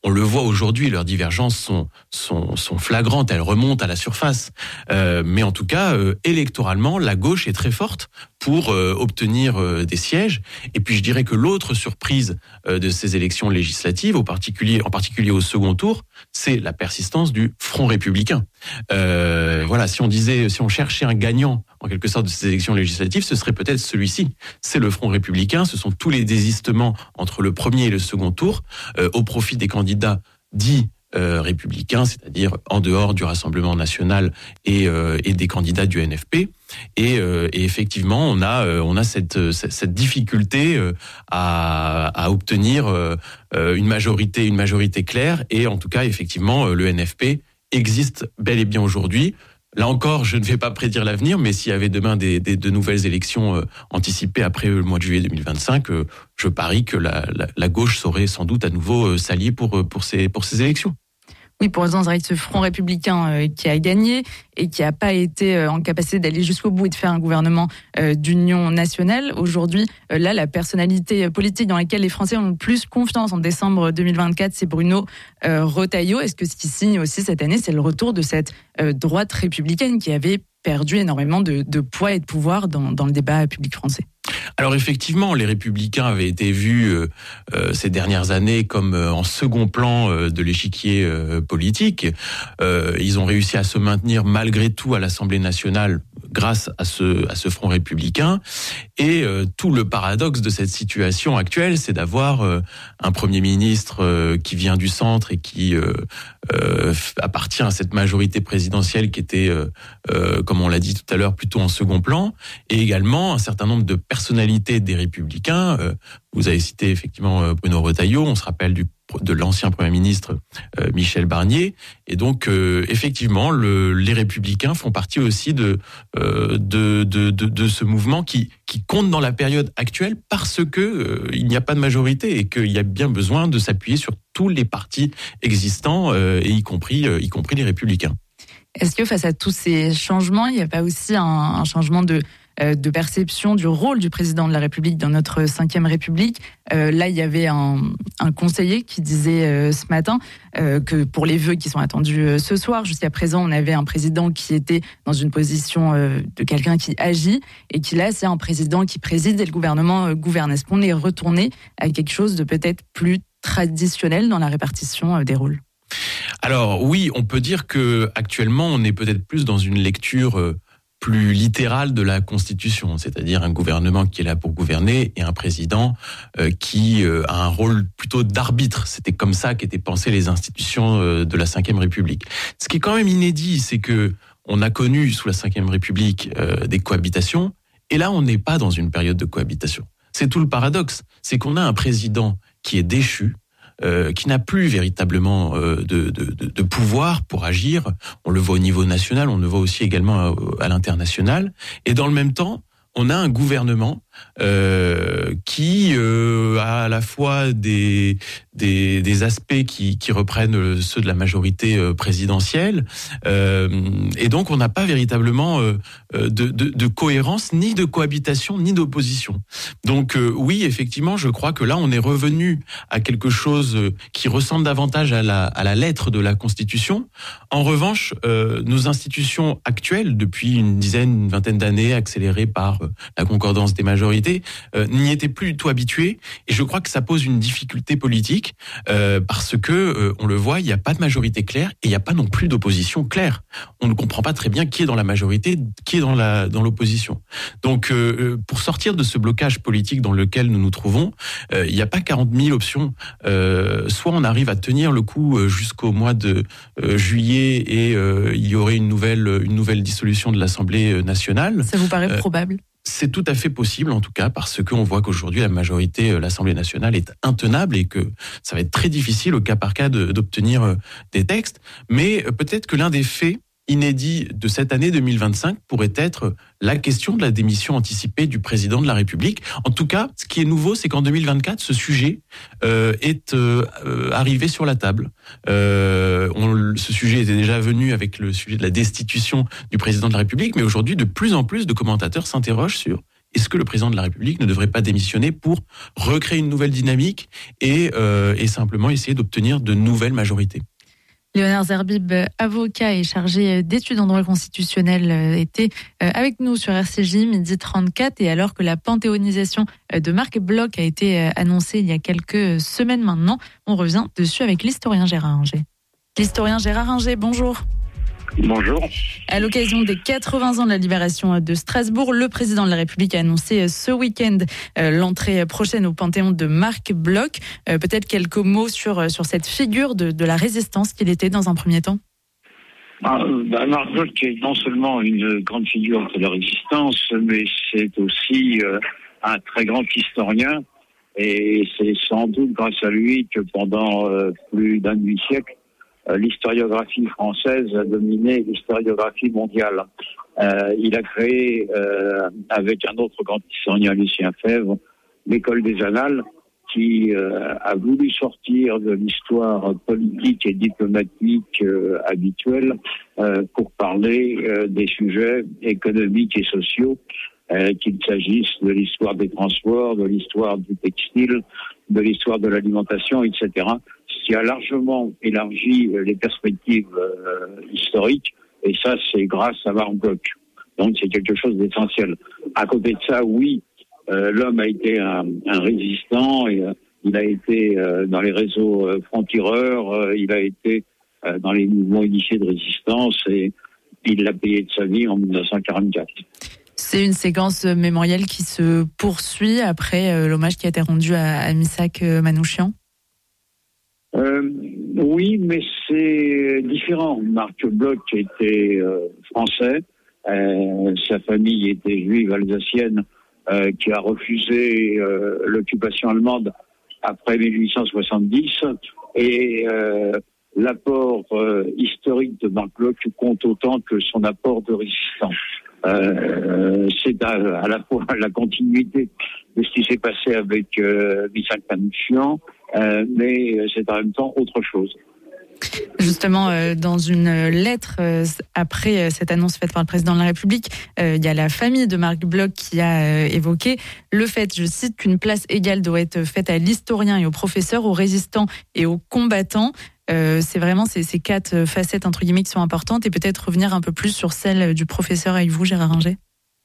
Speaker 13: On le voit aujourd'hui, leurs divergences sont, sont, sont flagrantes, elles remontent à la surface. Euh, mais en tout cas, euh, électoralement, la gauche est très forte pour euh, obtenir euh, des sièges. Et puis je dirais que l'autre surprise euh, de ces élections législatives, au particulier, en particulier au second tour, c'est la persistance du Front républicain. Euh, voilà, si on disait, si on cherchait un gagnant en quelque sorte de ces élections législatives, ce serait peut-être celui-ci. C'est le Front républicain, ce sont tous les désistements entre le premier et le second tour, euh, au profit des candidats dits euh, républicains, c'est-à-dire en dehors du Rassemblement national et, euh, et des candidats du N F P. Et, euh, et effectivement, on a, euh, on a cette, cette difficulté euh, à, à obtenir euh, une majorité, une majorité claire. Et en tout cas, effectivement, le N F P existe bel et bien aujourd'hui. Là encore, je ne vais pas prédire l'avenir, mais s'il y avait demain des, des, de nouvelles élections euh, anticipées après le mois de juillet deux mille vingt-cinq, euh, je parie que la, la, la gauche saurait sans doute à nouveau euh, s'allier pour, pour, ces, pour ces élections.
Speaker 3: Oui, pour l'instant, c'est vrai que ce Front républicain euh, qui a gagné et qui n'a pas été euh, en capacité d'aller jusqu'au bout et de faire un gouvernement euh, d'union nationale. Aujourd'hui, euh, là, la personnalité politique dans laquelle les Français ont le plus confiance en décembre deux mille vingt-quatre, c'est Bruno euh, Retailleau. Est-ce que ce qui signe aussi cette année, c'est le retour de cette euh, droite républicaine qui avait perdu énormément de, de poids et de pouvoir dans, dans le débat public français?
Speaker 13: Alors effectivement, les Républicains avaient été vus euh, euh, ces dernières années comme euh, en second plan euh, de l'échiquier euh, politique. Euh, ils ont réussi à se maintenir malgré tout à l'Assemblée nationale grâce à ce à ce Front républicain. Et euh, tout le paradoxe de cette situation actuelle, c'est d'avoir euh, un Premier ministre euh, qui vient du centre et qui euh, euh, appartient à cette majorité présidentielle qui était, euh, euh, comme on l'a dit tout à l'heure, plutôt en second plan, et également un certain nombre de personnalités des Républicains. Euh, vous avez cité effectivement Bruno Retailleau, on se rappelle du de l'ancien Premier ministre euh, Michel Barnier, et donc euh, effectivement le, les Républicains font partie aussi de euh, de, de de de ce mouvement qui qui compte dans la période actuelle parce que euh, il n'y a pas de majorité et qu'il y a bien besoin de s'appuyer sur tous les partis existants euh, et y compris euh, y compris les Républicains.
Speaker 3: Est-ce que face à tous ces changements, il n'y a pas aussi un, un changement de de perception du rôle du président de la République dans notre cinquième République? Euh, là, il y avait un, un conseiller qui disait euh, ce matin euh, que pour les vœux qui sont attendus euh, ce soir, jusqu'à présent, on avait un président qui était dans une position euh, de quelqu'un qui agit, et qui là, c'est un président qui préside et le gouvernement euh, gouverne. Est-ce qu'on est retourné à quelque chose de peut-être plus traditionnel dans la répartition euh, des rôles?
Speaker 13: Alors oui, on peut dire que actuellement, on est peut-être plus dans une lecture euh, plus littérale de la Constitution, c'est-à-dire un gouvernement qui est là pour gouverner et un président euh, qui euh, a un rôle plutôt d'arbitre. C'était comme ça qu'étaient pensées les institutions euh, de la cinquième République. Ce qui est quand même inédit, c'est que on a connu sous la cinquième République euh, des cohabitations, et là on n'est pas dans une période de cohabitation. C'est tout le paradoxe, c'est qu'on a un président qui est déchu, Euh, qui n'a plus véritablement euh, de, de, de, de pouvoir pour agir. On le voit au niveau national, on le voit aussi également à, à l'international. Et dans le même temps, on a un gouvernement euh, qui euh, a à la fois des des, des aspects qui, qui reprennent ceux de la majorité euh, présidentielle, euh, et donc on n'a pas véritablement euh, de, de, de cohérence, ni de cohabitation, ni d'opposition. Donc euh, oui, effectivement, je crois que là on est revenu à quelque chose qui ressemble davantage à la, à la lettre de la Constitution. En revanche, euh, nos institutions actuelles, depuis une dizaine, une vingtaine d'années, accélérées par la concordance des majorités, euh, n'y étaient plus du tout habituées, et je crois que ça pose une difficulté politique euh, parce que euh, on le voit, il n'y a pas de majorité claire et il n'y a pas non plus d'opposition claire. On ne comprend pas très bien qui est dans la majorité, qui est dans la dans l'opposition. Donc euh, pour sortir de ce blocage politique dans lequel nous nous trouvons, euh, il n'y a pas quarante mille options. Euh, soit on arrive à tenir le coup jusqu'au mois de euh, juillet et euh, il y aurait une nouvelle une nouvelle dissolution de l'Assemblée nationale.
Speaker 3: Ça vous paraît
Speaker 13: euh,
Speaker 3: probable?
Speaker 13: C'est tout à fait possible, en tout cas, parce qu'on voit qu'aujourd'hui, la majorité, l'Assemblée nationale est intenable et que ça va être très difficile, au cas par cas, de, d'obtenir des textes. Mais peut-être que l'un des faits inédits de cette année deux mille vingt-cinq pourrait être la question de la démission anticipée du président de la République. En tout cas, ce qui est nouveau, c'est qu'en deux mille vingt-quatre, ce sujet euh, est euh, arrivé sur la table. Euh, on, ce sujet était déjà venu avec le sujet de la destitution du président de la République, mais aujourd'hui, de plus en plus de commentateurs s'interrogent sur est-ce que le président de la République ne devrait pas démissionner pour recréer une nouvelle dynamique et, euh, et simplement essayer d'obtenir de nouvelles majorités?
Speaker 3: Léonard Zerbib, avocat et chargé d'études en droit constitutionnel, était avec nous sur R C J, midi trente-quatre. Et alors que la panthéonisation de Marc Bloch a été annoncée il y a quelques semaines maintenant, on revient dessus avec l'historien Gérard Inger. L'historien Gérard Inger, bonjour.
Speaker 14: Bonjour.
Speaker 3: À l'occasion des quatre-vingts ans de la libération de Strasbourg, le président de la République a annoncé ce week-end l'entrée prochaine au Panthéon de Marc Bloch. Peut-être quelques mots sur, sur cette figure de, de la résistance qu'il était dans un premier temps.
Speaker 14: Ah, bah Marc Bloch est non seulement une grande figure de la résistance, mais c'est aussi euh, un très grand historien. Et c'est sans doute grâce à lui que pendant euh, plus d'un demi-siècle, l'historiographie française a dominé l'historiographie mondiale. Euh, il a créé, euh, avec un autre grand historien, Lucien Febvre, l'école des Annales, qui euh, a voulu sortir de l'histoire politique et diplomatique euh, habituelle euh, pour parler euh, des sujets économiques et sociaux, euh, qu'il s'agisse de l'histoire des transports, de l'histoire du textile, de l'histoire de l'alimentation, et cetera, ce qui a largement élargi les perspectives euh, historiques, et ça, c'est grâce à Marc Bloch. Donc, c'est quelque chose d'essentiel. À côté de ça, oui, euh, l'homme a été un, un résistant, et euh, il a été euh, dans les réseaux euh, francs-tireurs, euh, il a été euh, dans les mouvements initiés de résistance, et il l'a payé de sa vie en dix-neuf cent quarante-quatre.
Speaker 3: C'est une séquence mémorielle qui se poursuit après euh, l'hommage qui a été rendu à, à Missak Manouchian.
Speaker 14: Euh, oui, mais c'est différent. Marc Bloch était euh, français, euh, sa famille était juive alsacienne, euh, qui a refusé euh, l'occupation allemande après dix-huit cent soixante-dix, et euh, l'apport euh, historique de Marc Bloch compte autant que son apport de résistant. Euh, c'est à, à la fois la continuité de ce qui s'est passé avec euh, Missak Manouchian, euh, mais c'est en même temps autre chose.
Speaker 3: Justement, euh, dans une lettre euh, après euh, cette annonce faite par le président de la République, euh, il y a la famille de Marc Bloch qui a euh, évoqué le fait, je cite, qu'une place égale doit être faite à l'historien et au professeur, aux résistants et aux combattants. Euh, c'est vraiment ces, ces quatre facettes entre guillemets qui sont importantes, et peut-être revenir un peu plus sur celle du professeur avec vous, Gérard Inger.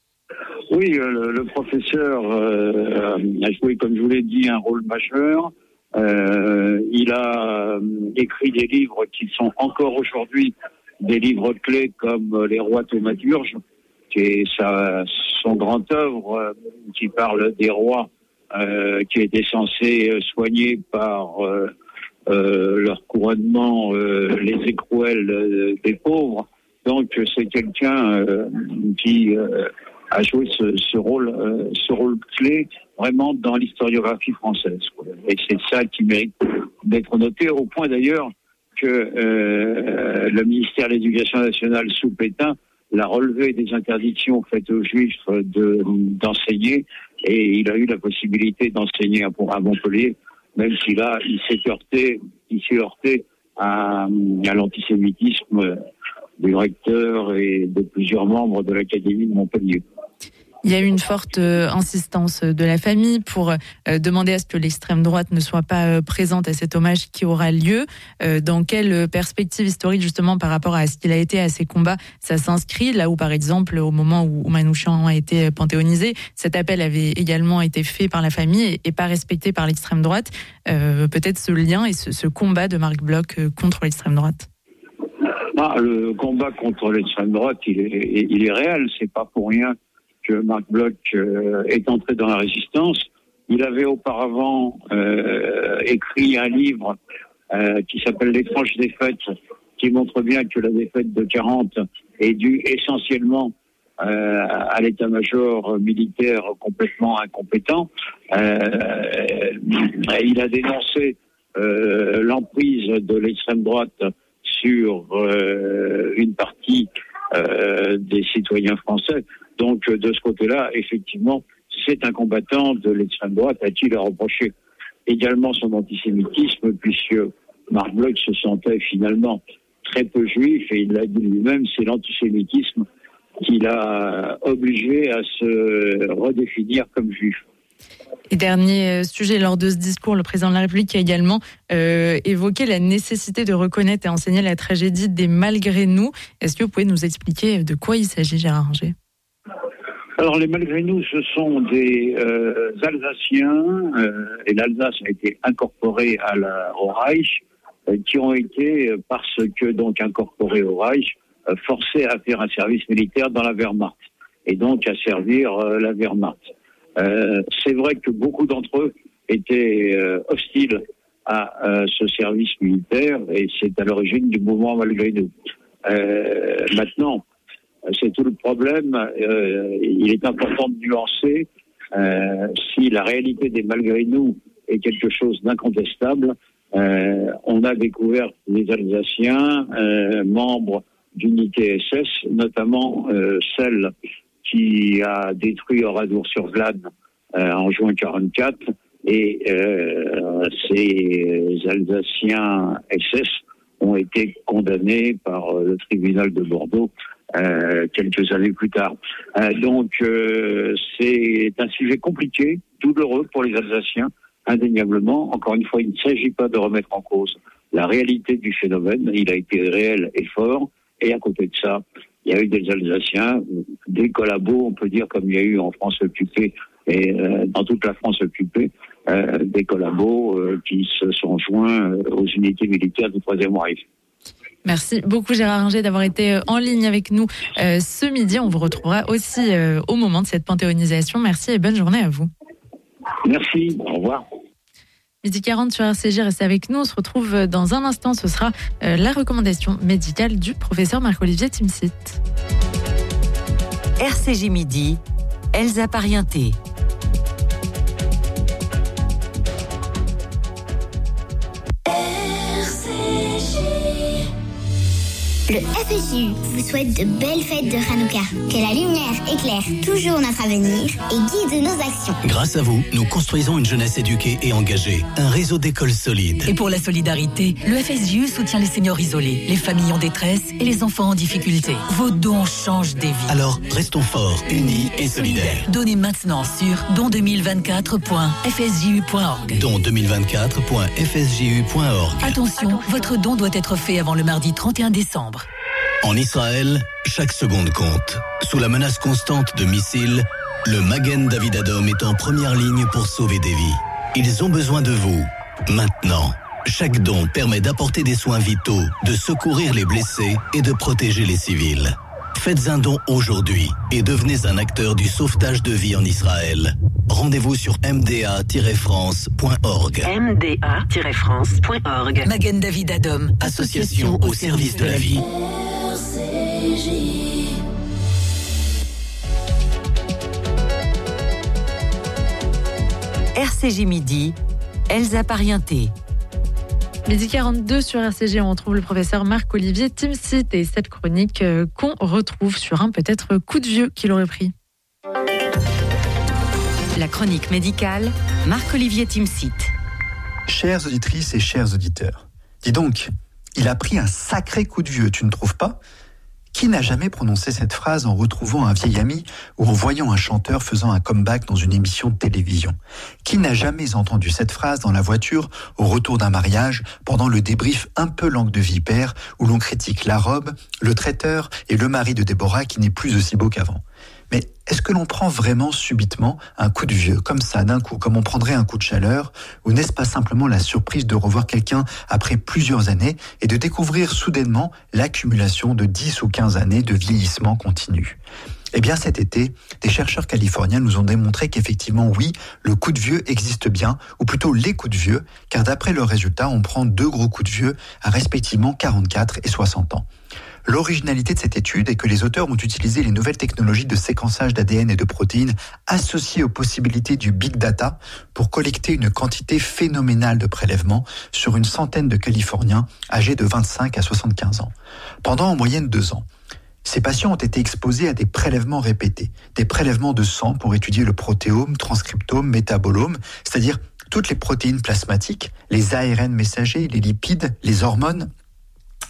Speaker 14: Oui, le, le professeur euh, a joué, comme je vous l'ai dit, un rôle majeur. Euh, il a euh, écrit des livres qui sont encore aujourd'hui des livres clés, comme Les Rois thaumaturges, qui est sa, son grand œuvre, euh, qui parle des rois euh, qui étaient censés soigner par euh, euh, leur couronnement euh, les écrouelles euh, des pauvres. Donc c'est quelqu'un euh, qui euh, a joué ce, ce rôle, euh, ce rôle clé vraiment dans l'historiographie française. Et c'est ça qui mérite d'être noté, au point d'ailleurs que euh, le ministère de l'Éducation nationale sous Pétain l'a relevé des interdictions faites aux Juifs de, d'enseigner, et il a eu la possibilité d'enseigner à, à Montpellier, même si là, il s'est heurté, il s'est heurté à, à l'antisémitisme du recteur et de plusieurs membres de l'Académie de Montpellier.
Speaker 3: Il y a eu une forte euh, insistance de la famille pour euh, demander à ce que l'extrême droite ne soit pas euh, présente à cet hommage qui aura lieu. Euh, dans quelle perspective historique, justement, par rapport à ce qu'il a été à ces combats, ça s'inscrit? Là où, par exemple, au moment où Manouchian a été panthéonisé, cet appel avait également été fait par la famille et, et pas respecté par l'extrême droite. Euh, peut-être ce lien et ce, ce combat de Marc Bloch contre l'extrême droite.
Speaker 14: Ah, le combat contre l'extrême droite, il est, il est réel. C'est pas pour rien que Marc Bloch euh, est entré dans la résistance. Il avait auparavant euh, écrit un livre euh, qui s'appelle L'étrange défaite, qui montre bien que la défaite de quarante est due essentiellement euh, à l'état-major militaire complètement incompétent. Euh, il a dénoncé euh, l'emprise de l'extrême droite sur euh, une partie euh, des citoyens français. Donc, de ce côté-là, effectivement, c'est un combattant de l'extrême droite à qui il a reproché également son antisémitisme, puisque Marc Bloch se sentait finalement très peu juif, et il l'a dit lui-même, c'est l'antisémitisme qui l'a obligé à se redéfinir comme juif.
Speaker 3: Et dernier sujet, lors de ce discours, le président de la République a également euh, évoqué la nécessité de reconnaître et enseigner la tragédie des malgré nous. Est-ce que vous pouvez nous expliquer de quoi il s'agit, Gérard Ringer ?
Speaker 14: Alors les malgré nous, ce sont des euh, Alsaciens, euh, et l'Alsace a été incorporée à la, au Reich, euh, qui ont été, parce que donc incorporés au Reich, euh, forcés à faire un service militaire dans la Wehrmacht, et donc à servir euh, la Wehrmacht. Euh, c'est vrai que beaucoup d'entre eux étaient euh, hostiles à euh, ce service militaire, et c'est à l'origine du mouvement malgré nous. Euh, maintenant, c'est tout le problème. Euh, il est important de nuancer. Euh, si la réalité des malgré nous est quelque chose d'incontestable, euh, on a découvert des Alsaciens euh, membres d'unités S S, notamment euh, celle qui a détruit Oradour-sur-Glane euh, en juin quarante-quatre, et euh, ces Alsaciens S S ont été condamnés par le tribunal de Bordeaux Euh, quelques années plus tard. Euh, donc euh, c'est un sujet compliqué, douloureux pour les Alsaciens, indéniablement. Encore une fois, il ne s'agit pas de remettre en cause la réalité du phénomène. Il a été réel et fort. Et à côté de ça, il y a eu des Alsaciens, des collabos, on peut dire, comme il y a eu en France occupée et euh, dans toute la France occupée, euh, des collabos euh, qui se sont joints aux unités militaires du Troisième Reich.
Speaker 3: Merci beaucoup Gérard Ringer d'avoir été en ligne avec nous euh, ce midi. On vous retrouvera aussi euh, au moment de cette panthéonisation. Merci et bonne journée à vous.
Speaker 14: Merci, au revoir.
Speaker 3: midi quarante sur R C J, restez avec nous. On se retrouve dans un instant. Ce sera euh, la recommandation médicale du professeur Marc-Olivier Timsit.
Speaker 2: R C J Midi, Elsa Parienté.
Speaker 5: Le F S J U vous souhaite de belles fêtes de Hanouka. Que la lumière éclaire toujours notre avenir et guide nos actions.
Speaker 6: Grâce à vous, nous construisons une jeunesse éduquée et engagée, un réseau d'écoles solides.
Speaker 7: Et pour la solidarité, le F S J U soutient les seniors isolés, les familles en détresse et les enfants en difficulté. Vos dons changent des vies.
Speaker 6: Alors, restons forts, unis et solidaires.
Speaker 7: Donnez maintenant sur don deux mille vingt-quatre point f s j u point org.
Speaker 6: don deux mille vingt-quatre point f s j u point org.
Speaker 7: Attention, votre don doit être fait avant le mardi trente et un décembre.
Speaker 6: En Israël, chaque seconde compte. Sous la menace constante de missiles, le Magen David Adom est en première ligne pour sauver des vies. Ils ont besoin de vous, maintenant. Chaque don permet d'apporter des soins vitaux, de secourir les blessés et de protéger les civils. Faites un don aujourd'hui et devenez un acteur du sauvetage de vie en Israël. Rendez-vous sur m d a tiret france point org.
Speaker 8: m d a tiret france point org.
Speaker 7: Magen David Adom,
Speaker 6: association au service de la vie.
Speaker 2: R C J Midi, Elsa Parienté.
Speaker 3: midi quarante-deux sur R C G, on retrouve le professeur Marc-Olivier Timsit et cette chronique euh, qu'on retrouve sur un peut-être coup de vieux qu'il aurait pris.
Speaker 2: La chronique médicale, Marc-Olivier Timsit.
Speaker 15: Chères auditrices et chers auditeurs, dis donc, il a pris un sacré coup de vieux, tu ne trouves pas ? Qui n'a jamais prononcé cette phrase en retrouvant un vieil ami ou en voyant un chanteur faisant un comeback dans une émission de télévision ? Qui n'a jamais entendu cette phrase dans la voiture au retour d'un mariage pendant le débrief un peu langue de vipère où l'on critique la robe, le traiteur et le mari de Déborah qui n'est plus aussi beau qu'avant ? Mais est-ce que l'on prend vraiment subitement un coup de vieux, comme ça, d'un coup, comme on prendrait un coup de chaleur, ou n'est-ce pas simplement la surprise de revoir quelqu'un après plusieurs années et de découvrir soudainement l'accumulation de dix ou quinze années de vieillissement continu ? Eh bien, cet été, des chercheurs californiens nous ont démontré qu'effectivement, oui, le coup de vieux existe bien, ou plutôt les coups de vieux, car d'après leurs résultats, on prend deux gros coups de vieux à respectivement quarante-quatre et soixante ans. L'originalité de cette étude est que les auteurs ont utilisé les nouvelles technologies de séquençage d'A D N et de protéines associées aux possibilités du big data pour collecter une quantité phénoménale de prélèvements sur une centaine de Californiens âgés de vingt-cinq à soixante-quinze ans. Pendant en moyenne deux ans. Ces patients ont été exposés à des prélèvements répétés, des prélèvements de sang pour étudier le protéome, transcriptome, métabolome, c'est-à-dire toutes les protéines plasmatiques, les A R N messagers, les lipides, les hormones,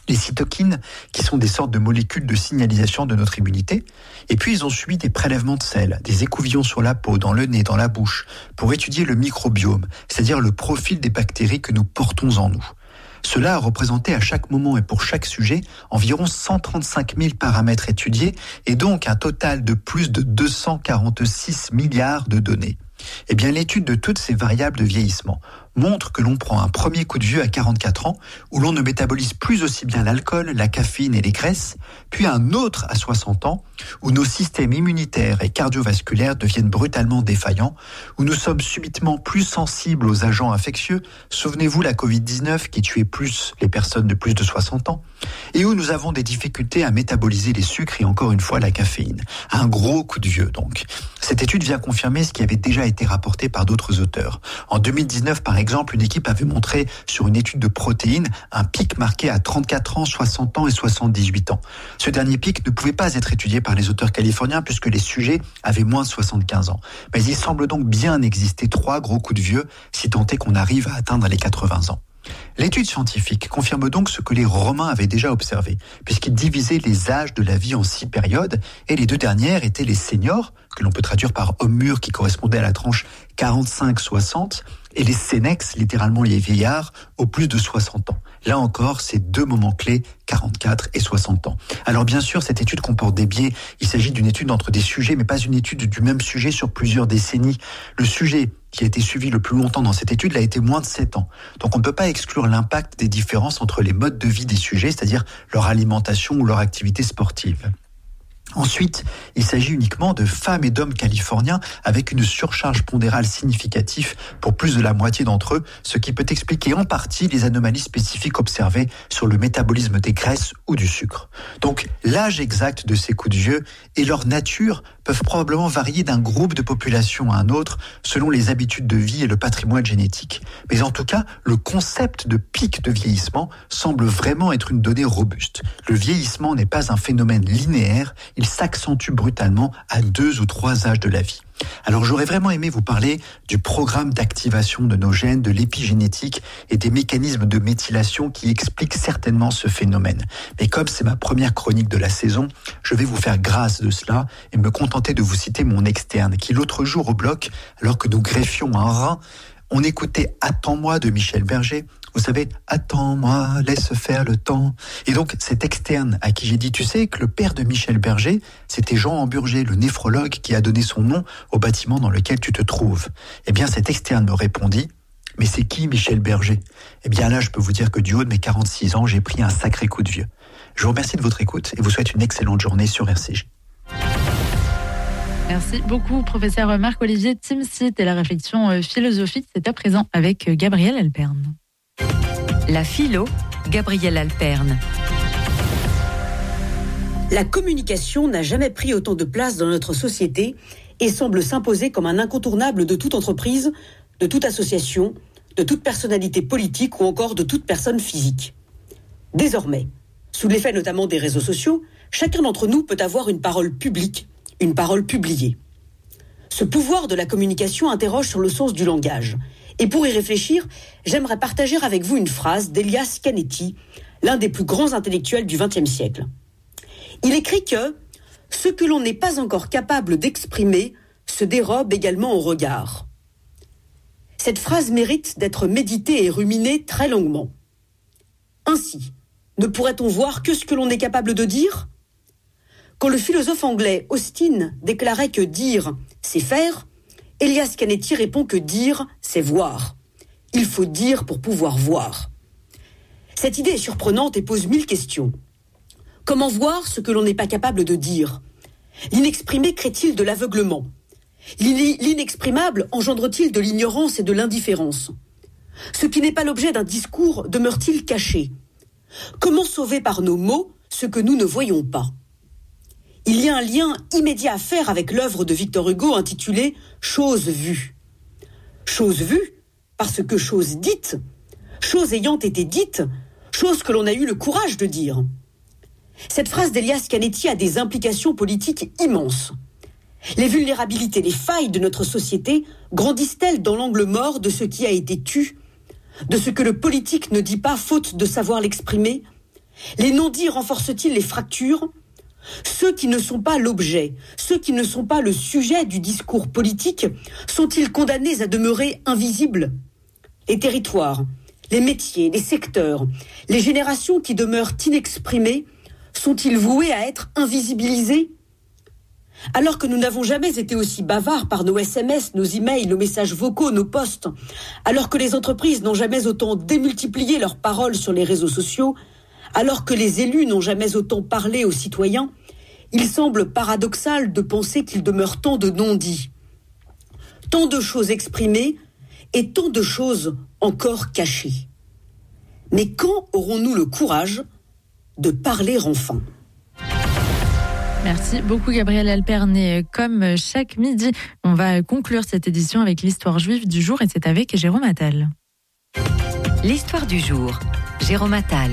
Speaker 15: les cytokines, qui sont des sortes de molécules de signalisation de notre immunité. Et puis, ils ont suivi des prélèvements de sel, des écouvillons sur la peau, dans le nez, dans la bouche, pour étudier le microbiome, c'est-à-dire le profil des bactéries que nous portons en nous. Cela a représenté à chaque moment et pour chaque sujet environ cent trente-cinq mille paramètres étudiés et donc un total de plus de deux cent quarante-six milliards de données. Eh bien, l'étude de toutes ces variables de vieillissement montre que l'on prend un premier coup de vieux à quarante-quatre ans, où l'on ne métabolise plus aussi bien l'alcool, la caféine et les graisses, puis un autre à soixante ans, où nos systèmes immunitaires et cardiovasculaires deviennent brutalement défaillants, où nous sommes subitement plus sensibles aux agents infectieux, souvenez-vous la covid dix-neuf qui tuait plus les personnes de plus de soixante ans, et où nous avons des difficultés à métaboliser les sucres et encore une fois la caféine. Un gros coup de vieux donc. Cette étude vient confirmer ce qui avait déjà été rapporté par d'autres auteurs. En deux mille dix-neuf, par exemple, une équipe avait montré sur une étude de protéines un pic marqué à trente-quatre ans, soixante ans et soixante-dix-huit ans. Ce dernier pic ne pouvait pas être étudié par les auteurs californiens puisque les sujets avaient moins de soixante-quinze ans. Mais il semble donc bien exister trois gros coups de vieux si tant est qu'on arrive à atteindre les quatre-vingts ans. L'étude scientifique confirme donc ce que les Romains avaient déjà observé, puisqu'ils divisaient les âges de la vie en six périodes, et les deux dernières étaient les seniors, que l'on peut traduire par homme mûr qui correspondait à la tranche quarante-cinq soixante, et les sénex, littéralement les vieillards, au plus de soixante ans. Là encore, c'est deux moments clés, quarante-quatre et soixante ans. Alors bien sûr, cette étude comporte des biais. Il s'agit d'une étude entre des sujets, mais pas une étude du même sujet sur plusieurs décennies. Le sujet qui a été suivi le plus longtemps dans cette étude l'a été moins de sept ans. Donc on ne peut pas exclure l'impact des différences entre les modes de vie des sujets, c'est-à-dire leur alimentation ou leur activité sportive. Ensuite, il s'agit uniquement de femmes et d'hommes californiens avec une surcharge pondérale significative pour plus de la moitié d'entre eux, ce qui peut expliquer en partie les anomalies spécifiques observées sur le métabolisme des graisses ou du sucre. Donc, l'âge exact de ces coups de vieux et leur nature peuvent probablement varier d'un groupe de population à un autre selon les habitudes de vie et le patrimoine génétique. Mais en tout cas, le concept de pic de vieillissement semble vraiment être une donnée robuste. Le vieillissement n'est pas un phénomène linéaire, il s'accentue brutalement à deux ou trois âges de la vie. Alors j'aurais vraiment aimé vous parler du programme d'activation de nos gènes, de l'épigénétique et des mécanismes de méthylation qui expliquent certainement ce phénomène. Mais comme c'est ma première chronique de la saison, je vais vous faire grâce de cela et me contenter de vous citer mon externe qui l'autre jour au bloc, alors que nous greffions un rein, on écoutait « Attends-moi » de Michel Berger. Vous savez, « Attends-moi, laisse faire le temps ». Et donc, cet externe à qui j'ai dit « Tu sais que le père de Michel Berger, c'était Jean Hamburger, le néphrologue qui a donné son nom au bâtiment dans lequel tu te trouves ». Eh bien, cet externe me répondit « Mais c'est qui Michel Berger ?» Eh bien là, je peux vous dire que du haut de mes quarante-six ans, j'ai pris un sacré coup de vieux. Je vous remercie de votre écoute et vous souhaite une excellente journée sur R C J.
Speaker 3: Merci beaucoup, professeur Marc-Olivier Timsit. Et la réflexion philosophique, c'est à présent avec Gabriel Alperne.
Speaker 2: La philo, Gabriel Alperne.
Speaker 16: La communication n'a jamais pris autant de place dans notre société et semble s'imposer comme un incontournable de toute entreprise, de toute association, de toute personnalité politique ou encore de toute personne physique. Désormais, sous l'effet notamment des réseaux sociaux, chacun d'entre nous peut avoir une parole publique, une parole publiée. Ce pouvoir de la communication interroge sur le sens du langage. Et pour y réfléchir, j'aimerais partager avec vous une phrase d'Elias Canetti, l'un des plus grands intellectuels du vingtième siècle. Il écrit que « ce que l'on n'est pas encore capable d'exprimer se dérobe également au regard ». Cette phrase mérite d'être méditée et ruminée très longuement. Ainsi, ne pourrait-on voir que ce que l'on est capable de dire ? Quand le philosophe anglais Austin déclarait que dire, c'est faire, Elias Canetti répond que dire, c'est voir. Il faut dire pour pouvoir voir. Cette idée est surprenante et pose mille questions. Comment voir ce que l'on n'est pas capable de dire ? L'inexprimé crée-t-il de l'aveuglement ? L'inexprimable engendre-t-il de l'ignorance et de l'indifférence ? Ce qui n'est pas l'objet d'un discours demeure-t-il caché ? Comment sauver par nos mots ce que nous ne voyons pas ? Il y a un lien immédiat à faire avec l'œuvre de Victor Hugo intitulée « Chose vue ». Chose vue, parce que chose dite, chose ayant été dite, chose que l'on a eu le courage de dire. Cette phrase d'Elias Canetti a des implications politiques immenses. Les vulnérabilités, les failles de notre société grandissent-elles dans l'angle mort de ce qui a été tu, de ce que le politique ne dit pas faute de savoir l'exprimer ? Les non-dits renforcent-ils les fractures ? Ceux qui ne sont pas l'objet, ceux qui ne sont pas le sujet du discours politique, sont-ils condamnés à demeurer invisibles ? Les territoires, les métiers, les secteurs, les générations qui demeurent inexprimées, sont-ils voués à être invisibilisés ? Alors que nous n'avons jamais été aussi bavards par nos S M S, nos emails, nos messages vocaux, nos posts, alors que les entreprises n'ont jamais autant démultiplié leurs paroles sur les réseaux sociaux, alors que les élus n'ont jamais autant parlé aux citoyens, il semble paradoxal de penser qu'il demeure tant de non-dits, tant de choses exprimées et tant de choses encore cachées. Mais quand aurons-nous le courage de parler enfin ?
Speaker 3: Merci beaucoup Gabriel Alpernet. Comme chaque midi, on va conclure cette édition avec l'histoire juive du jour et c'est avec Jérôme Attal.
Speaker 2: L'histoire du jour, Jérôme Attal.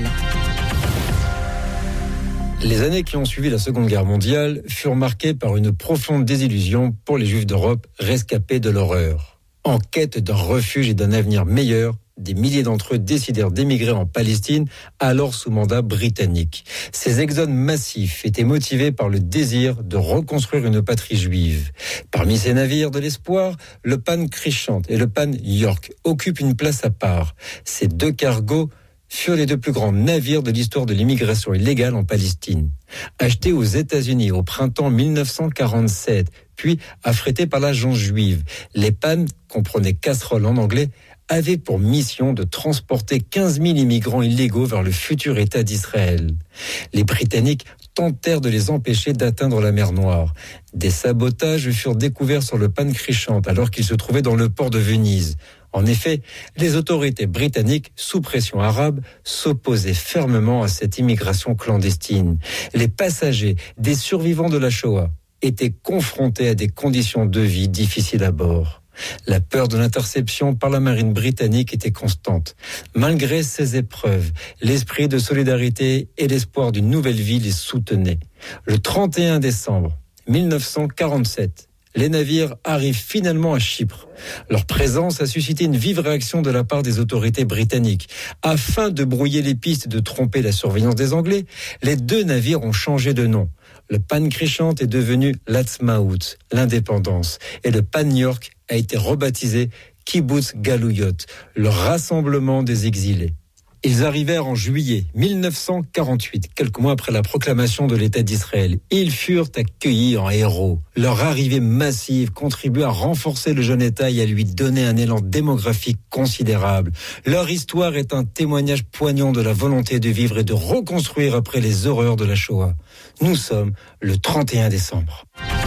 Speaker 17: Les années qui ont suivi la Seconde Guerre mondiale furent marquées par une profonde désillusion pour les Juifs d'Europe rescapés de l'horreur. En quête d'un refuge et d'un avenir meilleur, des milliers d'entre eux décidèrent d'émigrer en Palestine, alors sous mandat britannique. Ces exodes massifs étaient motivés par le désir de reconstruire une patrie juive. Parmi ces navires de l'espoir, le Pan Crescent et le Pan York occupent une place à part. Ces deux cargos furent les deux plus grands navires de l'histoire de l'immigration illégale en Palestine. Achetés aux États-Unis au printemps mille neuf cent quarante-sept, puis affrétés par l'agence juive, les Pan, comprenaient casserole en anglais, avaient pour mission de transporter quinze mille immigrants illégaux vers le futur État d'Israël. Les Britanniques tentèrent de les empêcher d'atteindre la mer Noire. Des sabotages furent découverts sur le Pan Crescent alors qu'il se trouvait dans le port de Venise. En effet, les autorités britanniques, sous pression arabe, s'opposaient fermement à cette immigration clandestine. Les passagers, des survivants de la Shoah, étaient confrontés à des conditions de vie difficiles à bord. La peur de l'interception par la marine britannique était constante. Malgré ces épreuves, l'esprit de solidarité et l'espoir d'une nouvelle vie les soutenaient. Le trente et un décembre mille neuf cent quarante-sept, les navires arrivent finalement à Chypre. Leur présence a suscité une vive réaction de la part des autorités britanniques. Afin de brouiller les pistes et de tromper la surveillance des Anglais, les deux navires ont changé de nom. Le Pan Crescent est devenu l'Atzmaout, l'indépendance, et le Pan York a été rebaptisé Kibbutz Galouyot, le rassemblement des exilés. Ils arrivèrent en juillet mille neuf cent quarante-huit, quelques mois après la proclamation de l'État d'Israël. Ils furent accueillis en héros. Leur arrivée massive contribua à renforcer le jeune État et à lui donner un élan démographique considérable. Leur histoire est un témoignage poignant de la volonté de vivre et de reconstruire après les horreurs de la Shoah. Nous sommes le trente et un décembre.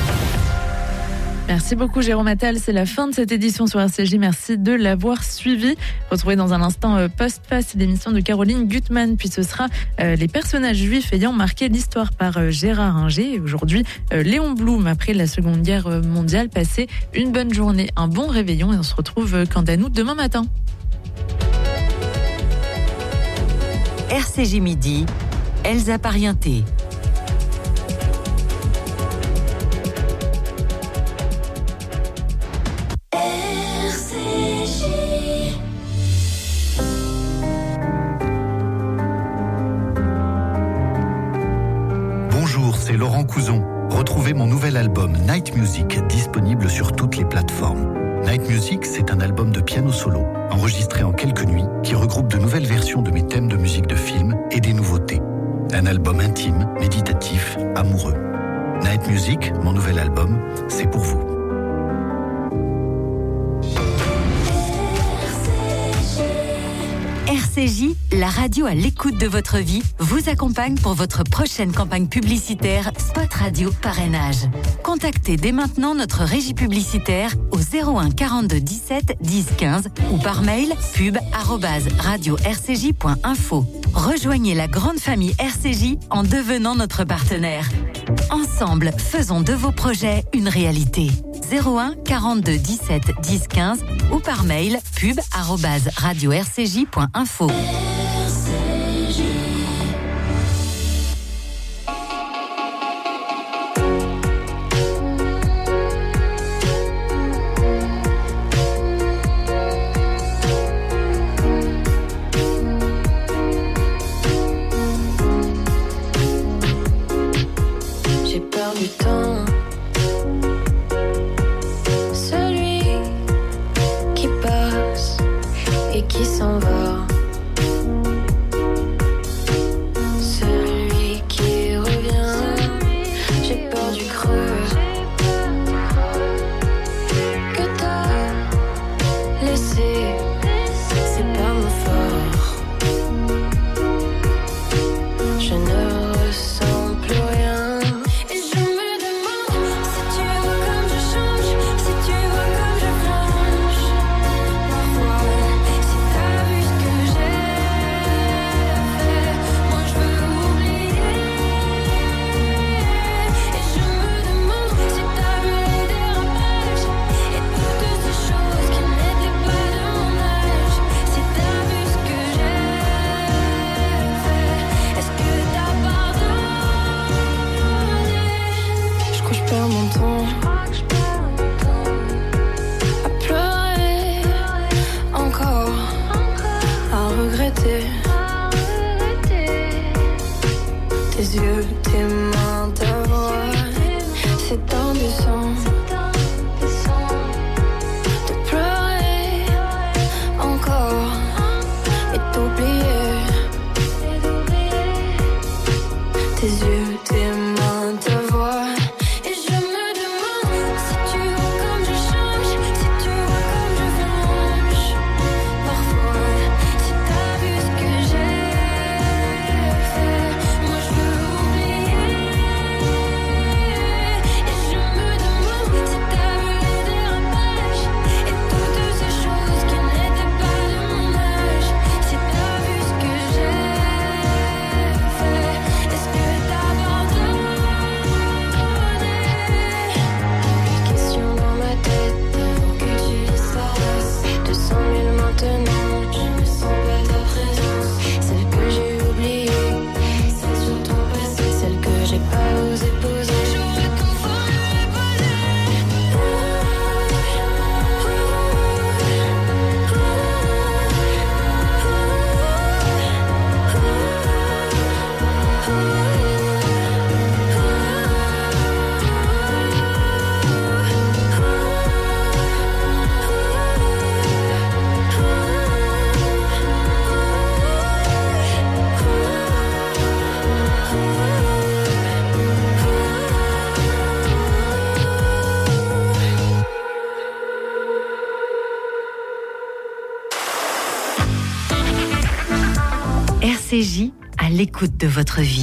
Speaker 3: Merci beaucoup Jérôme Attal, c'est la fin de cette édition sur R C J, merci de l'avoir suivi. Retrouvez dans un instant Post-Face, l'émission de Caroline Gutmann, puis ce sera euh, les personnages juifs ayant marqué l'histoire par euh, Gérard Inger. Et aujourd'hui, euh, Léon Blum, après la Seconde Guerre mondiale. Passez une bonne journée, un bon réveillon et on se retrouve euh, quant à nous demain matin.
Speaker 2: R C J Midi, Elsa Parienté.
Speaker 18: Bonjour, c'est Laurent Couzon. Retrouvez mon nouvel album Night Music, disponible sur toutes les plateformes. Night Music, c'est un album de piano solo, enregistré en quelques nuits, qui regroupe de nouvelles versions de mes thèmes de musique de film et des nouveautés. Un album intime, méditatif, amoureux. Night Music, mon nouvel album, c'est pour vous.
Speaker 2: R C J, la radio à l'écoute de votre vie, vous accompagne pour votre prochaine campagne publicitaire Spot Radio Parrainage. Contactez dès maintenant notre régie publicitaire au zéro un quarante-deux dix-sept dix quinze ou par mail pub arobase radio r c j point info. Rejoignez la grande famille R C J en devenant notre partenaire. Ensemble, faisons de vos projets une réalité. zéro un quarante-deux dix-sept dix quinze ou par mail pub arobase radio r c j point info.
Speaker 19: que je perds mon temps à pleurer encore, à regretter tes yeux, tes mains, ta voix. C'est indécent de pleurer encore et d'oublier tes yeux, tes mains, ta voix. Et je me demande si tu vois comme je change, si tu vois comme je flanche. Parfois, si t'as vu ce que j'ai fait, moi je veux oublier. Et je me demande si t'as vu les dérapages et toutes ces choses qui n'étaient pas de mon âge. Si t'as vu ce que j'ai fait, est-ce que t'as pardonné? Question dans ma tête avant que tu disparaisses. deux cent mille maintenant, je me sens pas ta présence. Celle que j'ai oubliée, celle sur ton passé, celle que j'ai pas osé poser. J'aurais ton foyer posé.
Speaker 2: R C J, à l'écoute de votre vie.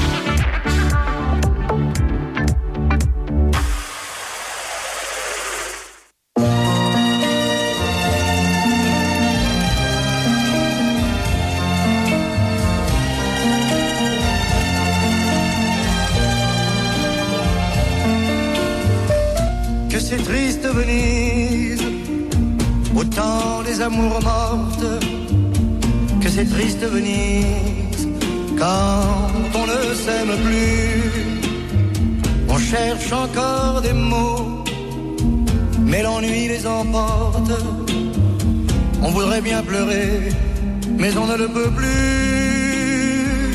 Speaker 1: Que c'est triste Venise, au temps des amours mortes. Que c'est triste Venise, quand on ne s'aime plus. On cherche encore des mots, mais l'ennui les emporte. On voudrait bien pleurer, mais on ne le peut plus.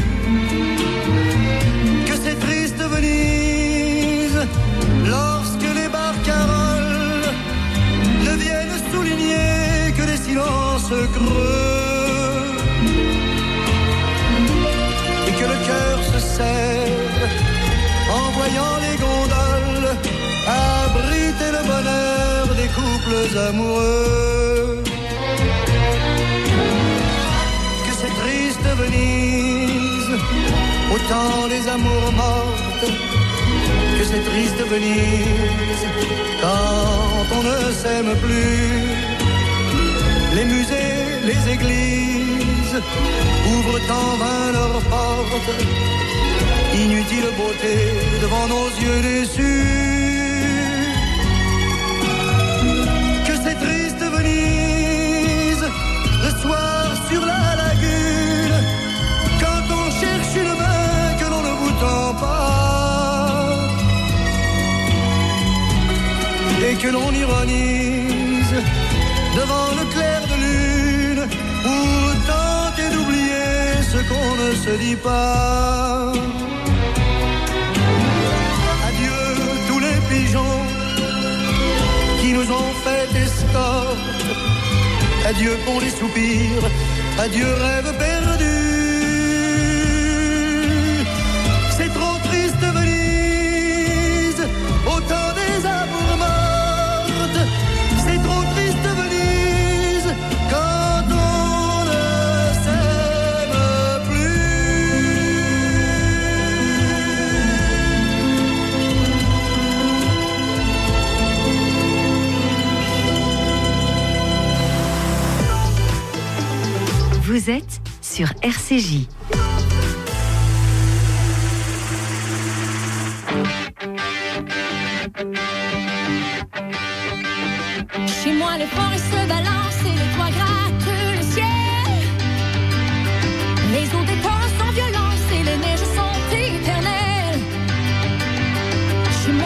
Speaker 1: Que c'est triste Venise, lorsque les barcaroles ne viennent souligner que les silences creux. Et que le cœur se serre en voyant les gondoles abriter le bonheur des couples amoureux. Que c'est triste Venise, au temps des amours mortes. Que c'est triste Venise, quand on ne s'aime plus. Les musées, les églises ouvrent en vain leurs portes. Inutile beauté devant nos yeux déçus. Que c'est triste Venise, le soir sur la lagune, quand on cherche une main que l'on ne vous tend pas, et que l'on ironise devant le clair de lune, pour tenter d'oublier ce qu'on ne se dit pas. Adieu tous les pigeons qui nous ont fait escorte. Adieu pour les soupirs, adieu rêve perdu. C'est trop triste Venise, au temps des amours mortes. C'est trop triste Venise, quand on ne s'aime plus.
Speaker 2: Vous êtes sur R C J.